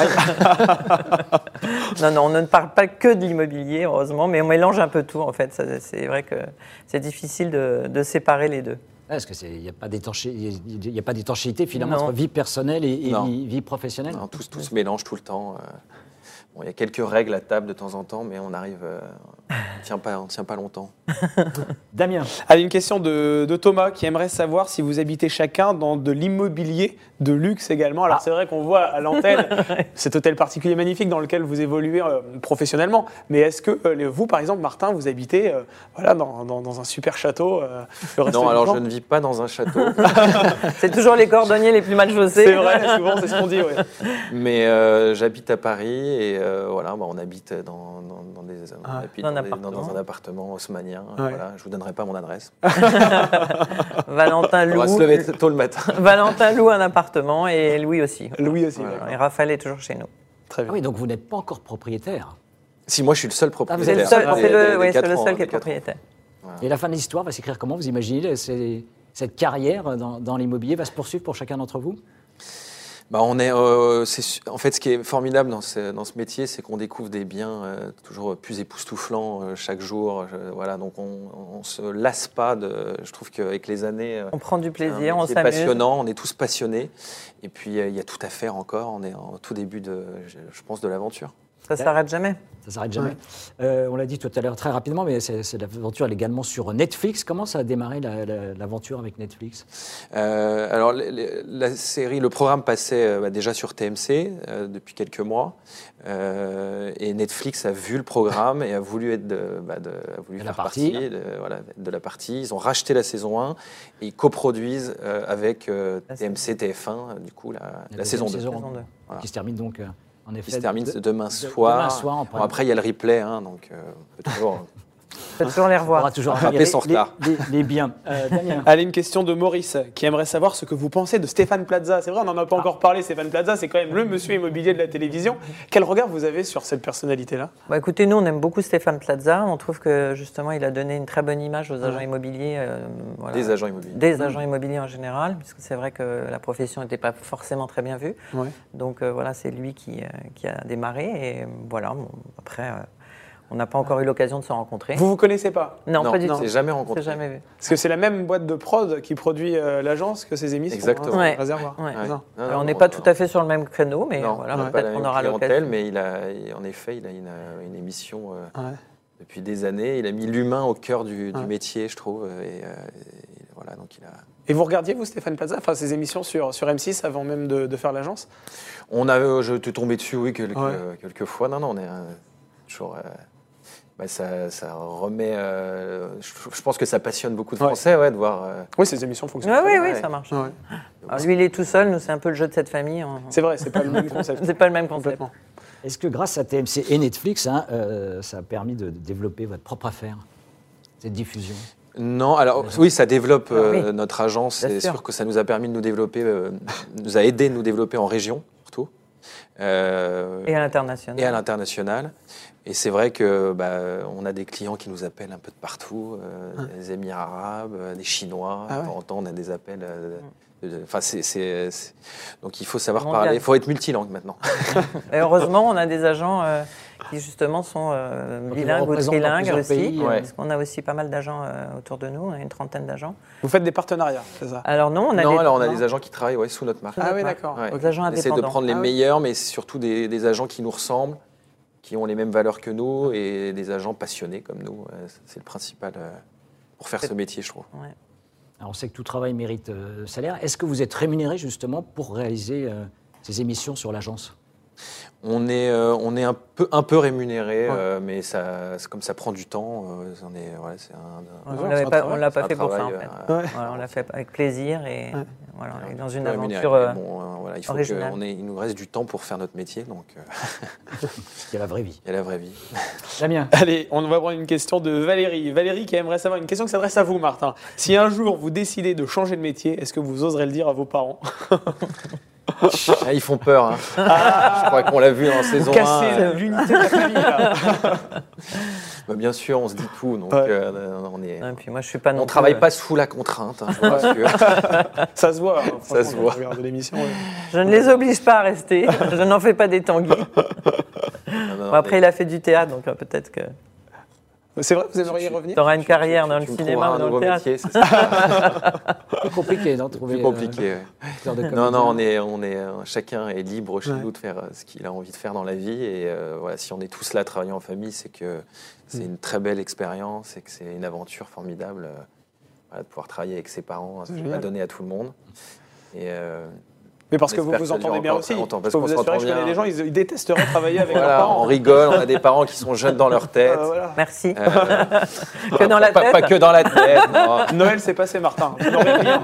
Speaker 2: Non, non, on ne parle pas que de l'immobilier, heureusement, mais on mélange un peu tout, en fait. Ça, c'est vrai que c'est difficile de, de séparer les deux.
Speaker 1: Parce qu'il n'y a pas d'étanché- il y a pas d'étanchéité finalement
Speaker 2: Non.
Speaker 1: entre vie personnelle et, et
Speaker 3: Non.
Speaker 1: vie, vie professionnelle.
Speaker 3: Non, tout, tout se mélange tout le temps. euh. Bon, il y a quelques règles à table de temps en temps, mais on arrive, euh, on ne tient pas, on tient pas longtemps.
Speaker 1: Damien,
Speaker 4: Allez, une question de, de Thomas qui aimerait savoir si vous habitez chacun dans de l'immobilier de luxe également. Alors
Speaker 1: Ah.
Speaker 4: c'est vrai qu'on voit à l'antenne cet hôtel particulier magnifique dans lequel vous évoluez euh, professionnellement. Mais est-ce que euh, les- vous, par exemple, Martin, vous habitez euh, voilà, dans, dans- dans un super château euh, le reste
Speaker 3: Non,
Speaker 4: du
Speaker 3: alors
Speaker 4: temps
Speaker 3: je ne vis pas dans un château,
Speaker 2: C'est toujours les cordonniers les plus mal chaussés.
Speaker 4: C'est vrai, souvent c'est ce qu'on dit. Ouais.
Speaker 3: mais euh, j'habite à Paris et euh, voilà, bah, on habite dans, dans- dans des, on
Speaker 4: Ah,
Speaker 3: habite
Speaker 2: dans un
Speaker 3: dans, des-
Speaker 2: appartement.
Speaker 3: dans un appartement haussmannien.
Speaker 4: Ouais.
Speaker 3: Voilà, je vous donnerai pas mon adresse.
Speaker 2: Valentin
Speaker 3: On va
Speaker 2: loue,
Speaker 3: se lever tôt le matin.
Speaker 2: Valentin loue un appartement et Louis aussi.
Speaker 4: Louis aussi.
Speaker 3: Voilà.
Speaker 4: ouais.
Speaker 2: Et Raphaël est toujours chez nous.
Speaker 4: Très
Speaker 1: ah
Speaker 4: bien.
Speaker 1: oui, donc vous n'êtes pas encore propriétaire.
Speaker 3: Si moi je suis le seul
Speaker 1: Ah,
Speaker 3: propriétaire.
Speaker 1: vous
Speaker 2: C'est
Speaker 1: êtes
Speaker 2: le seul,
Speaker 1: Ah,
Speaker 2: c'est
Speaker 3: Des-
Speaker 2: le,
Speaker 3: des
Speaker 2: oui, c'est
Speaker 3: quatre
Speaker 2: le
Speaker 3: ans,
Speaker 2: seul qui est
Speaker 3: des quatre ans.
Speaker 2: propriétaire.
Speaker 1: Et la fin de l'histoire va s'écrire comment? Vous imaginez c'est- cette carrière dans, dans l'immobilier va se poursuivre pour chacun d'entre vous?
Speaker 3: Bah, on est, euh, c'est su- en fait, ce qui est formidable dans ce, dans ce métier, c'est qu'on découvre des biens euh, toujours plus époustouflants euh, chaque jour. Je- voilà, donc on, on se lasse pas de. Je trouve qu'avec les années, euh,
Speaker 2: On prend du
Speaker 3: c'est un
Speaker 2: plaisir, on
Speaker 3: métier
Speaker 2: s'amuse.
Speaker 3: passionnant. On est tous passionnés. Et puis euh, il y a tout à faire encore. On est en tout début de, je, je pense, de l'aventure.
Speaker 2: Ça s'arrête jamais.
Speaker 1: Ça s'arrête jamais. Euh, on l'a dit tout à l'heure très rapidement, mais c'est, c'est l'aventure elle est également sur Netflix. Comment ça a démarré la- la- l'aventure avec Netflix?
Speaker 3: Euh, alors les- les- la série, le programme passait euh, bah, déjà sur T M C euh, depuis quelques mois. Euh, et Netflix a vu le programme et a voulu être de, bah, de- a voulu
Speaker 1: De la
Speaker 3: faire
Speaker 1: partie.
Speaker 3: partie de, voilà, de la partie. Ils ont racheté la saison un et ils coproduisent euh, avec euh,
Speaker 2: La
Speaker 3: T M C, T F un, euh, du coup, la,
Speaker 1: La
Speaker 3: la saison deux.
Speaker 1: deuxième
Speaker 2: Saison deux.
Speaker 3: Voilà.
Speaker 1: Qui se termine donc euh, en effet.
Speaker 3: Qui se termine
Speaker 1: de-
Speaker 3: demain
Speaker 1: de-
Speaker 3: soir.
Speaker 1: Demain soir en
Speaker 3: Bon, après, il y a le replay, hein, donc euh, on peut toujours.
Speaker 2: On peut toujours les
Speaker 1: on
Speaker 2: revoir.
Speaker 1: pourra toujours
Speaker 3: Rattraper
Speaker 1: les,
Speaker 3: son
Speaker 1: les-
Speaker 3: retard.
Speaker 1: les- les biens. Euh, Damien.
Speaker 4: Allez, une question de Maurice qui aimerait savoir ce que vous pensez de Stéphane Plaza. C'est vrai, on n'en a pas encore parlé. Stéphane Plaza, c'est quand même le monsieur immobilier de la télévision. Quel regard vous avez sur cette personnalité-là?
Speaker 2: Bah, écoutez, nous, on aime beaucoup Stéphane Plaza. On trouve que, justement, il a donné une très bonne image aux agents immobiliers. euh, voilà.
Speaker 3: Des agents immobiliers.
Speaker 2: Des agents immobiliers en général, puisque c'est vrai que la profession n'était pas forcément très bien vue.
Speaker 4: Ouais.
Speaker 2: Donc euh, voilà, c'est lui qui, euh, qui a démarré. Et euh, voilà, bon, après, euh, On n'a pas encore eu l'occasion de se rencontrer.
Speaker 4: Vous vous connaissez pas?
Speaker 2: Non,
Speaker 3: Non,
Speaker 2: pas du
Speaker 3: non,
Speaker 2: tout.
Speaker 3: c'est jamais
Speaker 2: On
Speaker 3: rencontré.
Speaker 2: s'est jamais vu.
Speaker 4: Parce que c'est la même boîte de prod qui produit euh, l'agence que ces émissions.
Speaker 3: Exactement.
Speaker 4: hein,
Speaker 2: Ouais.
Speaker 4: Réservoir.
Speaker 2: Ouais.
Speaker 4: C'est ça.
Speaker 3: Non, non,
Speaker 2: Alors, on
Speaker 3: non,
Speaker 2: n'est pas
Speaker 3: non,
Speaker 2: tout
Speaker 3: non.
Speaker 2: à fait sur le même créneau, mais
Speaker 3: Non,
Speaker 2: voilà,
Speaker 3: on n'a pas la
Speaker 2: peut-être qu'on
Speaker 3: même
Speaker 2: aura
Speaker 3: clientèle,
Speaker 2: l'occasion.
Speaker 3: mais il a, il- en effet, il a une, euh, une émission euh,
Speaker 4: Ouais.
Speaker 3: depuis des années. Il a mis l'humain au cœur du, du
Speaker 4: Ouais.
Speaker 3: métier, je trouve. Et, euh, et voilà, donc il a.
Speaker 4: Et vous regardiez, vous, Stéphane Plaza, enfin, ces émissions sur, sur M six avant même de, de faire l'agence?
Speaker 3: On a, je te tombé dessus, oui, quelques,
Speaker 4: Ouais.
Speaker 3: quelques fois. Non, non, on est euh, toujours. euh, bah, ça, ça remet. euh, je, je pense que ça passionne beaucoup de
Speaker 4: Ouais.
Speaker 3: Français, ouais, de voir. euh,
Speaker 4: Oui, ces émissions fonctionnent.
Speaker 2: Ouais,
Speaker 4: très
Speaker 2: oui,
Speaker 4: bien.
Speaker 2: oui,
Speaker 3: Ouais.
Speaker 2: ça marche.
Speaker 4: Ouais.
Speaker 2: Alors, lui, il est tout seul, nous, c'est un peu le jeu de cette famille. on-
Speaker 4: C'est vrai, c'est pas le même concept.
Speaker 2: C'est pas le même concept.
Speaker 4: Complètement.
Speaker 1: Est-ce que grâce à T M C et Netflix, hein, euh, ça a permis de développer votre propre affaire, cette diffusion?
Speaker 3: Non, alors oui, ça développe
Speaker 2: Ah
Speaker 3: euh,
Speaker 2: oui.
Speaker 3: notre agence.
Speaker 2: Bien
Speaker 3: C'est
Speaker 2: sûr.
Speaker 3: sûr que ça nous a permis de nous développer, euh, nous a aidé de nous développer en région, surtout. Euh,
Speaker 2: Et à l'international.
Speaker 3: et à l'international. Et c'est vrai que bah, on a des clients qui nous appellent un peu de partout, euh, des Émirats arabes, euh, des Chinois.
Speaker 4: Ah ouais.
Speaker 3: De temps en temps, on a des appels. euh, de- de- Enfin, c'est, c'est- c'est- donc il faut savoir
Speaker 2: Mondial.
Speaker 3: parler. Il faut être multilangue maintenant.
Speaker 2: Et heureusement, on a des agents euh, qui justement sont euh,
Speaker 1: Donc, ils
Speaker 2: bilingues ou
Speaker 1: représentent dans
Speaker 2: trilingues
Speaker 1: plusieurs
Speaker 2: aussi.
Speaker 1: pays,
Speaker 3: ouais.
Speaker 2: Parce qu'on a aussi pas mal d'agents euh, autour de nous, on a une trentaine d'agents.
Speaker 4: Vous faites des partenariats, c'est ça?
Speaker 2: Alors non, on a
Speaker 3: non,
Speaker 2: des,
Speaker 3: alors on a
Speaker 2: non.
Speaker 3: des agents qui travaillent ouais, sous notre marque.
Speaker 4: Ah oui,
Speaker 2: marque.
Speaker 4: d'accord.
Speaker 3: Ouais.
Speaker 4: Ok.
Speaker 2: Des agents
Speaker 3: On essaie de
Speaker 2: indépendants.
Speaker 3: prendre les
Speaker 4: Ah oui.
Speaker 3: meilleurs, mais c'est surtout des, des agents qui nous ressemblent, qui ont les mêmes valeurs que nous, et des agents passionnés comme nous. Euh, C'est le principal euh, pour faire ce métier, je trouve.
Speaker 2: Ouais.
Speaker 1: Alors, on sait que tout travail mérite euh, salaire. Est-ce que vous êtes rémunéré justement pour réaliser euh, ces émissions sur l'agence?
Speaker 3: On est, euh, on est un peu, un peu rémunéré,
Speaker 4: Ouais.
Speaker 3: euh, mais ça, c'est comme ça prend du temps. euh, on est, voilà, c'est un,
Speaker 2: On
Speaker 4: Ouais,
Speaker 2: l'avait
Speaker 4: c'est un
Speaker 2: pas-
Speaker 4: travail.
Speaker 2: on l'a
Speaker 3: c'est
Speaker 2: pas
Speaker 3: un
Speaker 2: fait pour ça en
Speaker 3: travail,
Speaker 2: fait.
Speaker 3: euh,
Speaker 4: Ouais.
Speaker 2: Voilà, on l'a fait avec plaisir et,
Speaker 4: Ouais.
Speaker 2: voilà, et dans
Speaker 3: un
Speaker 2: une
Speaker 3: peu rémunéré,
Speaker 2: aventure. euh,
Speaker 3: mais bon, euh, voilà, il faut
Speaker 2: originale.
Speaker 3: qu'on ait, il nous reste du temps pour faire notre métier, donc euh,
Speaker 1: Il y a la vraie vie.
Speaker 3: il y a la vraie vie.
Speaker 1: Damien,
Speaker 4: Allez, on va prendre une question de Valérie. Valérie qui aimerait savoir, une question qui s'adresse à vous, Martin. Si un jour vous décidez de changer de métier, est-ce que vous oserez le dire à vos parents?
Speaker 3: Ah, ils font peur. Hein. Je crois qu'on l'a vu en saison un.
Speaker 4: Casser
Speaker 3: euh,
Speaker 4: l'unité de la famille, là.
Speaker 3: bah, bien sûr, on se dit tout, donc
Speaker 4: Ouais.
Speaker 3: euh, on est.
Speaker 2: Et puis moi, je suis pas non
Speaker 3: On
Speaker 2: plus,
Speaker 3: travaille
Speaker 2: euh,
Speaker 3: pas sous la contrainte, hein, je vous rassure.
Speaker 4: Ça se voit. hein,
Speaker 3: Ça
Speaker 4: franchement,
Speaker 3: se
Speaker 4: quand
Speaker 3: voit.
Speaker 4: on regarde l'émission. ouais.
Speaker 2: Je ne les oblige pas à rester. Je n'en fais pas des tanguis.
Speaker 3: Non, non,
Speaker 2: Bon, après,
Speaker 3: mais
Speaker 2: il a fait du théâtre, donc euh, peut-être que
Speaker 4: C'est vrai, vous aimeriez revenir?
Speaker 2: tu auras une carrière dans le
Speaker 3: tu me
Speaker 2: cinéma
Speaker 3: trouveras
Speaker 2: ou
Speaker 3: un
Speaker 2: dans le
Speaker 3: nouveau
Speaker 2: théâtre.
Speaker 3: métier, c'est ça.
Speaker 1: plus compliqué, non, de trouver,
Speaker 3: Plus compliqué. ouais.
Speaker 1: euh, acteur de
Speaker 3: Non,
Speaker 1: comédien.
Speaker 3: non, on est, on est, euh, chacun est libre chez
Speaker 4: Ouais.
Speaker 3: nous de faire euh, ce qu'il a envie de faire dans la vie. Et euh, voilà, si on est tous là à travailler en famille, c'est que c'est une très belle expérience et que c'est une aventure formidable euh, voilà, de pouvoir travailler avec ses parents.
Speaker 4: C'est
Speaker 3: C'est
Speaker 4: génial.
Speaker 3: pas donné à tout le monde. Et euh,
Speaker 4: Mais parce que vous
Speaker 3: J'espère
Speaker 4: vous
Speaker 3: que ça
Speaker 4: entendez
Speaker 3: dure
Speaker 4: bien
Speaker 3: encore
Speaker 4: aussi.
Speaker 3: très longtemps,
Speaker 4: Je
Speaker 3: parce
Speaker 4: peux
Speaker 3: qu'on
Speaker 4: vous
Speaker 3: s'entend
Speaker 4: assurer, je connais
Speaker 3: bien.
Speaker 4: des gens, ils, ils détesteraient travailler avec leurs
Speaker 3: voilà,
Speaker 4: parents.
Speaker 3: on rigole, on a des parents qui sont jeunes dans leur tête.
Speaker 4: Ah, voilà.
Speaker 2: Merci.
Speaker 3: Euh,
Speaker 2: Que dans la
Speaker 3: pas,
Speaker 2: tête.
Speaker 3: pas que dans la tête. non.
Speaker 4: Noël, c'est passé, Martin. Vous n'aurez rien.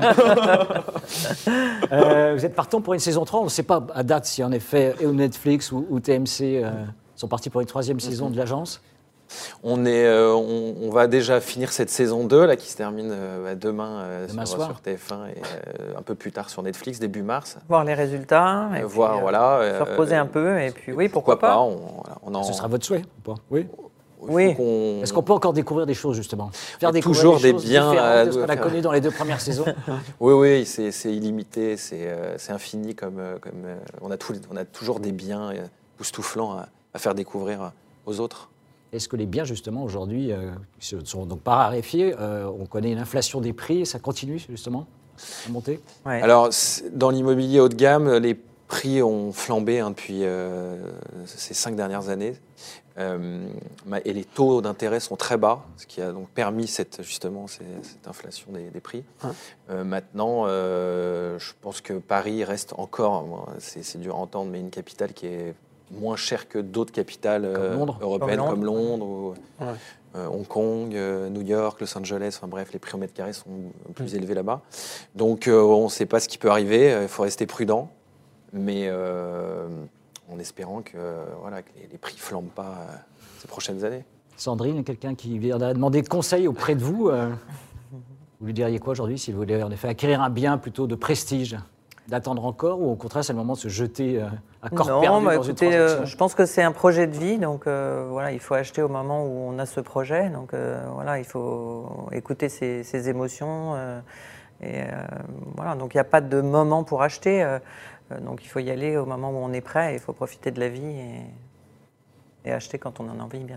Speaker 1: Euh, vous êtes partant pour une saison trois. On ne sait pas à date si en effet ou Netflix ou, ou T M C euh, sont partis pour une troisième saison de l'agence.
Speaker 3: On, est, euh, on, on va déjà finir cette saison deux là, qui se termine euh, bah, demain, euh,
Speaker 1: Demain
Speaker 3: sur,
Speaker 1: soir.
Speaker 3: sur T F un et euh, un peu plus tard sur Netflix, début mars.
Speaker 2: Voir les résultats. Et
Speaker 3: Euh,
Speaker 2: puis,
Speaker 3: voir,
Speaker 2: euh,
Speaker 3: voilà.
Speaker 2: se reposer
Speaker 3: euh,
Speaker 2: un peu. Et puis, oui, pourquoi, pas.
Speaker 3: on, voilà, on en,
Speaker 1: Ce sera votre souhait ou pas? Oui.
Speaker 3: il faut
Speaker 2: Oui.
Speaker 3: qu'on-
Speaker 1: Est-ce qu'on peut encore découvrir des choses justement? Faire
Speaker 3: Il y a
Speaker 1: découvrir
Speaker 3: toujours
Speaker 1: des,
Speaker 3: des
Speaker 1: choses
Speaker 3: biens
Speaker 1: différentes
Speaker 3: à-
Speaker 1: de ce qu'on a
Speaker 3: faire.
Speaker 1: connu dans les deux premières saisons.
Speaker 3: Oui, oui, c'est c'est illimité, c'est euh, c'est infini. Comme, euh, comme, euh, on, a tout, on a toujours des biens euh, époustouflants à, à faire découvrir euh, aux autres.
Speaker 1: Est-ce que les biens, justement, aujourd'hui, euh, qui se sont donc pas raréfiés, euh, on connaît une inflation des prix, ça continue, justement, à monter?
Speaker 2: Ouais.
Speaker 3: Alors, c'est- dans l'immobilier haut de gamme, les prix ont flambé hein, depuis euh, ces cinq dernières années. Euh, ma- et les taux d'intérêt sont très bas, ce qui a donc permis cette, justement ces- cette inflation des, des prix.
Speaker 4: Hein.
Speaker 3: Euh, maintenant, euh, je pense que Paris reste encore, moi, c'est c'est dur à entendre, mais une capitale qui est moins chère que d'autres capitales euh,
Speaker 1: Londres.
Speaker 3: européennes
Speaker 2: Comme
Speaker 3: comme Londres, ou,
Speaker 4: Ouais.
Speaker 3: euh, Hong Kong, euh, New York, Los Angeles. Enfin bref, les prix au mètre carré sont plus élevés là-bas. Donc euh, on ne sait pas ce qui peut arriver. Il faut rester prudent, mais euh, en espérant que, euh, voilà, que les, les prix ne flambent pas euh, ces prochaines années.
Speaker 1: Sandrine, quelqu'un qui viendrait demander conseil auprès de vous, euh, vous lui diriez quoi aujourd'hui s'il voulait en effet acquérir un bien plutôt de prestige? D'attendre encore ou au contraire c'est le moment de se jeter euh, à corps
Speaker 2: Non,
Speaker 1: perdu
Speaker 2: bah,
Speaker 1: dans
Speaker 2: écoutez,
Speaker 1: une
Speaker 2: euh,
Speaker 1: transaction?
Speaker 2: je pense que c'est un projet de vie, donc euh, voilà, il faut acheter au moment où on a ce projet. Donc euh, voilà, il faut écouter ses, ses émotions. euh, et euh, voilà, donc il n'y a pas de moment pour acheter. euh, euh, donc il faut y aller au moment où on est prêt. Il faut profiter de la vie et, et acheter quand on en a envie, bien sûr.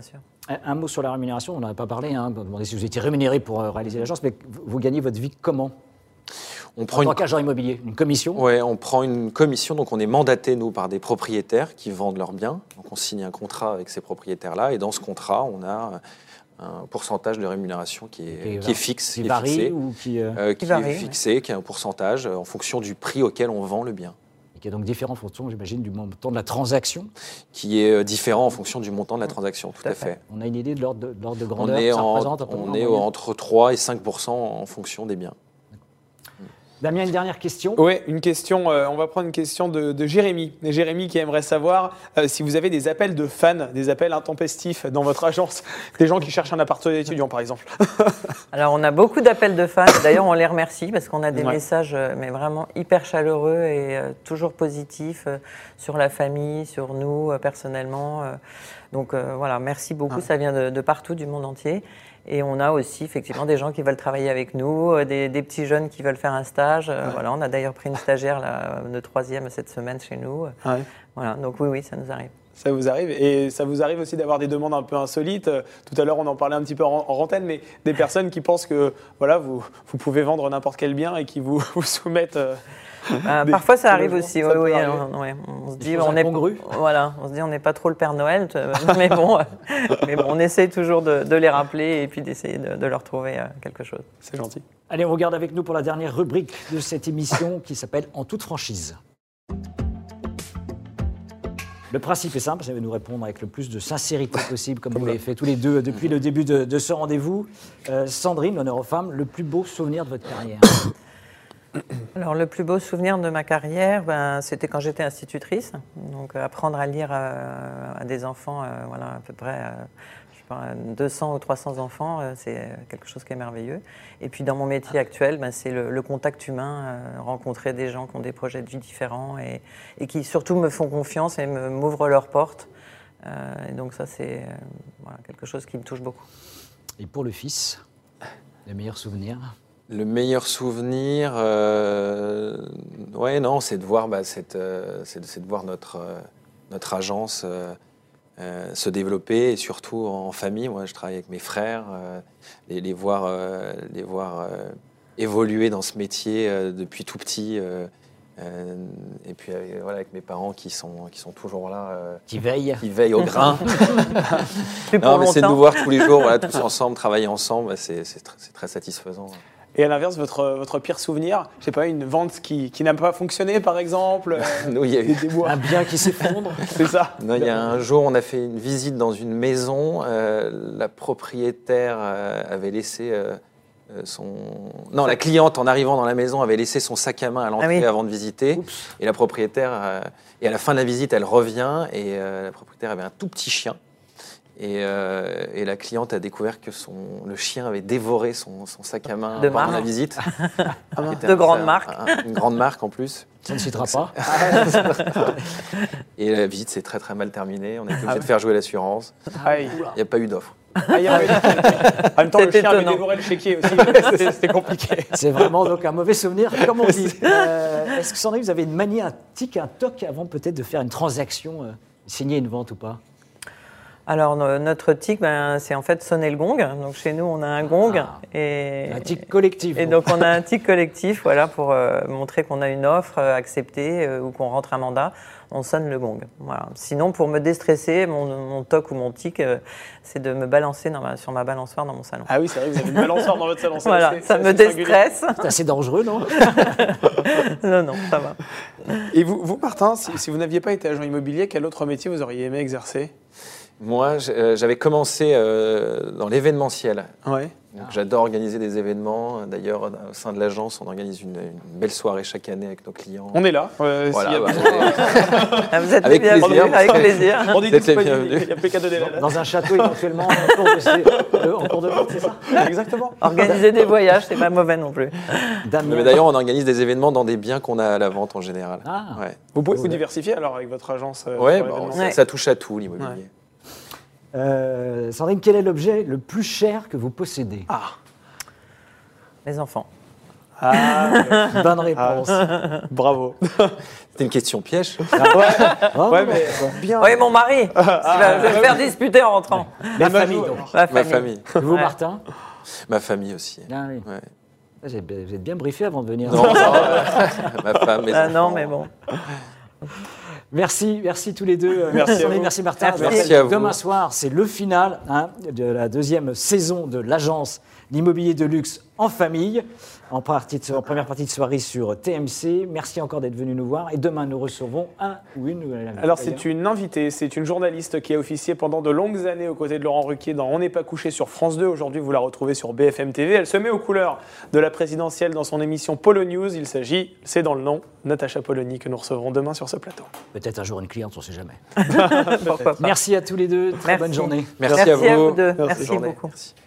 Speaker 1: Un, un mot sur la rémunération, on n'en a pas parlé, hein, on m'a demandé si vous étiez rémunéré pour euh, réaliser l'agence, mais vous, vous gagnez votre vie comment?
Speaker 3: On prend
Speaker 1: En tant
Speaker 3: une...
Speaker 1: qu'agent immobilier, une commission?
Speaker 3: Ouais, on prend une commission, donc on est mandaté, nous, par des propriétaires qui vendent leurs biens. Donc on signe un contrat avec ces propriétaires-là, et dans ce contrat, on a un pourcentage de rémunération qui est,
Speaker 1: Et
Speaker 3: qui est fixe.
Speaker 1: Qui
Speaker 3: qui est
Speaker 1: varie
Speaker 3: fixé,
Speaker 1: ou qui... euh,
Speaker 3: euh, qui
Speaker 2: Qui varie,
Speaker 3: est fixé, qui a un pourcentage euh, en fonction du prix auquel on vend le bien.
Speaker 1: qui est donc différent en fonction, j'imagine, du montant de la transaction.
Speaker 3: Qui est euh, différent en fonction du montant de la transaction, tout,
Speaker 2: Tout à
Speaker 3: à fait.
Speaker 2: fait.
Speaker 1: On a une idée de l'ordre de, de l'ordre de grandeur
Speaker 3: On est,
Speaker 1: que ça
Speaker 3: en-
Speaker 1: représente un peu
Speaker 3: on
Speaker 1: en
Speaker 3: est
Speaker 1: moyenne
Speaker 3: entre trois et cinq pour cent en fonction des biens.
Speaker 1: Damien, une dernière question.
Speaker 4: Oui, une question. euh, on va prendre une question de, de Jérémy. Et Jérémy qui aimerait savoir euh, si vous avez des appels de fans, des appels intempestifs dans votre agence, des gens qui cherchent un appartement étudiant, par exemple.
Speaker 2: Alors, on a beaucoup d'appels de fans. D'ailleurs, on les remercie parce qu'on a des
Speaker 4: Ouais.
Speaker 2: messages euh, mais vraiment hyper chaleureux et euh, toujours positifs euh, sur la famille, sur nous euh, personnellement. euh. Donc euh, voilà, merci beaucoup.
Speaker 4: Ouais.
Speaker 2: Ça vient de, de partout, du monde entier. Et on a aussi effectivement des gens qui veulent travailler avec nous, euh, des, des petits jeunes qui veulent faire un stage. Euh,
Speaker 4: Ouais.
Speaker 2: Voilà, on a d'ailleurs pris une stagiaire là, de troisième cette semaine chez nous.
Speaker 4: Ouais.
Speaker 2: Voilà, donc oui, oui, ça nous arrive.
Speaker 4: Ça vous arrive. Et ça vous arrive aussi d'avoir des demandes un peu insolites. Euh, Tout à l'heure, on en parlait un petit peu en, en antenne, mais des personnes qui pensent que voilà, vous, vous pouvez vendre n'importe quel bien et qui vous, vous soumettent. euh,
Speaker 2: Euh,
Speaker 4: Des-
Speaker 2: parfois, ça
Speaker 4: des
Speaker 2: arrive
Speaker 4: logements,
Speaker 2: aussi.
Speaker 4: ça
Speaker 2: Oui,
Speaker 4: peut
Speaker 2: oui,
Speaker 4: arriver.
Speaker 2: alors, ouais, on se
Speaker 1: Des
Speaker 2: dit,
Speaker 1: choses
Speaker 2: on est,
Speaker 1: incongrues.
Speaker 2: voilà, on se dit, on n'est pas trop le Père Noël, te- mais bon, euh, mais bon, on essaye toujours de, de les rappeler et puis d'essayer de, de leur trouver euh, quelque chose.
Speaker 4: C'est gentil.
Speaker 1: Allez, on regarde avec nous pour la dernière rubrique de cette émission qui s'appelle En toute franchise. Le principe est simple, c'est de nous répondre avec le plus de sincérité possible, comme vous l'avez fait tous les deux depuis le début de, de ce rendez-vous. Euh, Sandrine, l'honneur aux femmes, le plus beau souvenir de votre carrière?
Speaker 2: Alors, le plus beau souvenir de ma carrière, ben, c'était quand j'étais institutrice. Donc, euh, apprendre à lire euh, à des enfants, euh, voilà, à peu près euh, je sais pas, deux cents ou trois cents enfants, euh, c'est quelque chose qui est merveilleux. Et puis, dans mon métier actuel, ben, c'est le, le contact humain, euh, rencontrer des gens qui ont des projets de vie différents et, et qui surtout me font confiance et me- m'ouvrent leurs portes. Euh, et donc, ça, c'est euh, voilà, quelque chose qui me touche beaucoup.
Speaker 1: Et pour le fils, le meilleur souvenir?
Speaker 3: Le meilleur souvenir, euh, ouais, non, c'est de voir, bah, cette, euh, c'est de, c'est de voir notre, euh, notre agence euh, euh, se développer et surtout en famille. Moi, je travaille avec mes frères, euh, les, les voir, euh, les voir euh, évoluer dans ce métier euh, depuis tout petit. euh, euh, et puis avec, voilà, avec mes parents qui sont, qui sont toujours là, euh,
Speaker 1: Qui veille?
Speaker 3: qui veillent au grain.
Speaker 2: Plus pour
Speaker 3: Non, mais c'est de
Speaker 2: longtemps.
Speaker 3: nous voir tous les jours, voilà, tous ensemble, travailler ensemble, bah, c'est, c'est, tr- c'est très satisfaisant.
Speaker 4: Et à l'inverse, votre, votre pire souvenir, je sais pas, une vente qui, qui n'a pas fonctionné, par exemple, euh,
Speaker 3: Nous, il y a eu
Speaker 4: des déboires.
Speaker 1: Un bien qui s'effondre?
Speaker 4: C'est ça.
Speaker 3: Non, il y a un jour, on a fait une visite dans une maison. euh, la propriétaire euh, avait laissé euh, euh, son... Non, la cliente, en arrivant dans la maison, avait laissé son sac à main à l'entrée
Speaker 2: Ah oui.
Speaker 3: avant de visiter.
Speaker 1: Oups.
Speaker 3: Et la propriétaire... euh, Et à la fin de la visite, elle revient et euh, la propriétaire avait un tout petit chien. Et, euh, et la cliente a découvert que son, le chien avait dévoré son, son sac à main
Speaker 2: De
Speaker 3: pendant
Speaker 2: marque.
Speaker 3: la visite. Qui était
Speaker 2: De
Speaker 3: un-
Speaker 2: grande
Speaker 3: un-
Speaker 2: marque.
Speaker 3: un- Une grande marque en plus.
Speaker 1: Ça ne citera pas.
Speaker 3: Et la visite s'est très très mal terminée. On a été obligé
Speaker 4: Ah ouais.
Speaker 3: de faire jouer l'assurance.
Speaker 4: Aïe.
Speaker 3: Il n'y a pas eu d'offre.
Speaker 4: Ah, il y avait- En même temps, le
Speaker 2: C'est
Speaker 4: chien avait
Speaker 2: étonnant.
Speaker 4: dévoré le chéquier aussi. C'était- C'était compliqué.
Speaker 1: C'est vraiment donc un mauvais souvenir, comme on dit. Euh, Est-ce que Sandrine, vous avez une manie, un tic, un toc avant peut-être de faire une transaction, euh, signer une vente ou pas?
Speaker 2: Alors, no- notre tic, ben, c'est en fait sonner le gong. Donc, chez nous, on a un gong.
Speaker 1: Ah.
Speaker 2: et,
Speaker 1: Un tic collectif.
Speaker 2: Et donc, on a un tic collectif, voilà, pour euh, montrer qu'on a une offre euh, acceptée euh, ou qu'on rentre un mandat. On sonne le gong. Voilà. Sinon, pour me déstresser, mon, mon toc ou mon tic, euh, c'est de me balancer dans ma- sur ma balançoire dans mon salon.
Speaker 4: Ah oui, c'est vrai, vous avez une balançoire dans votre salon. c'est-
Speaker 2: Voilà,
Speaker 4: c'est-
Speaker 2: ça
Speaker 4: c'est
Speaker 2: me
Speaker 4: assez singulier.
Speaker 2: déstresse.
Speaker 1: C'est assez dangereux, non?
Speaker 2: Non, non, ça va.
Speaker 4: Et vous, vous Martin, si, si vous n'aviez pas été agent immobilier, quel autre métier vous auriez aimé exercer?
Speaker 3: Moi, j'- euh, j'avais commencé euh, dans l'événementiel.
Speaker 4: Ouais.
Speaker 3: Donc, J'adore organiser des événements. D'ailleurs, au sein de l'agence, on organise une, une belle soirée chaque année avec nos clients.
Speaker 4: On est là. euh,
Speaker 3: Voilà,
Speaker 4: s'il y a
Speaker 3: bah,
Speaker 4: besoin.
Speaker 2: Ah, vous êtes
Speaker 3: Avec
Speaker 2: les bienvenus,
Speaker 3: plaisir.
Speaker 2: avec plaisir.
Speaker 4: On est
Speaker 3: Vous êtes les
Speaker 4: disponible.
Speaker 3: bienvenus.
Speaker 4: Il n'y a plus qu'à donner la date.
Speaker 1: Dans un château éventuellement, en cours de, sé- euh, en cours de vente, c'est ça?
Speaker 4: Exactement.
Speaker 2: Organiser des voyages, c'est pas mauvais non plus.
Speaker 1: Damien.
Speaker 3: Mais d'ailleurs, on organise des événements dans des biens qu'on a à la vente en général.
Speaker 1: Ah.
Speaker 3: Ouais,
Speaker 4: Vous pouvez vous
Speaker 1: Ouais.
Speaker 4: diversifier alors avec votre agence euh,
Speaker 3: ouais,
Speaker 4: sur
Speaker 3: bah,
Speaker 4: l'événement.
Speaker 3: ça,
Speaker 2: Ouais.
Speaker 3: ça touche à tout, l'immobilier.
Speaker 4: Ouais.
Speaker 1: Euh, Sandrine, quel est l'objet le plus cher que vous possédez?
Speaker 4: Ah,
Speaker 2: Les enfants.
Speaker 4: Ah,
Speaker 1: Bonne réponse.
Speaker 4: bravo.
Speaker 3: C'était une question piège.
Speaker 1: Oh,
Speaker 4: Ouais,
Speaker 1: non,
Speaker 4: mais bien.
Speaker 2: Oui, mon mari. Il va- je vais me faire disputer en rentrant.
Speaker 1: Ma
Speaker 4: Et ma
Speaker 1: famille,
Speaker 4: joie.
Speaker 1: donc.
Speaker 2: Ma
Speaker 3: Ma famille.
Speaker 1: Et vous,
Speaker 2: Ouais.
Speaker 1: Martin?
Speaker 3: Ma famille aussi.
Speaker 1: Ah oui.
Speaker 3: Ouais.
Speaker 1: Vous êtes vous êtes bien briefé avant de venir.
Speaker 3: Non, ça va. Ma femme, mes
Speaker 2: Ah
Speaker 3: enfants.
Speaker 2: non, mais bon.
Speaker 1: Merci, merci tous les deux.
Speaker 4: Merci à
Speaker 1: Sandrine,
Speaker 4: vous.
Speaker 1: merci Martin.
Speaker 2: Merci.
Speaker 1: Je rappelle
Speaker 3: Merci à
Speaker 1: que
Speaker 3: vous.
Speaker 1: Demain soir, c'est le final hein, de la deuxième saison de l'agence L'immobilier de luxe en famille, en, partie de- en première partie de soirée sur T M C. Merci encore d'être venu nous voir. Et demain, nous recevons un ou une nouvelle invitée.
Speaker 4: Alors c'est une invitée, c'est une journaliste qui a officié pendant de longues années aux côtés de Laurent Ruquier dans On n'est pas couché sur France deux. Aujourd'hui, vous la retrouvez sur B F M T V. Elle se met aux couleurs de la présidentielle dans son émission Polo News. Il s'agit, c'est dans le nom, Natacha Polony que nous recevrons demain sur ce plateau.
Speaker 1: Peut-être un jour une cliente, on ne sait jamais.
Speaker 2: Pourquoi pas.
Speaker 1: Merci à tous les deux. Très
Speaker 2: Merci.
Speaker 1: bonne journée.
Speaker 3: Merci, à vous.
Speaker 2: deux.
Speaker 3: Bonne
Speaker 2: Merci
Speaker 3: journée.
Speaker 2: beaucoup.
Speaker 3: Merci.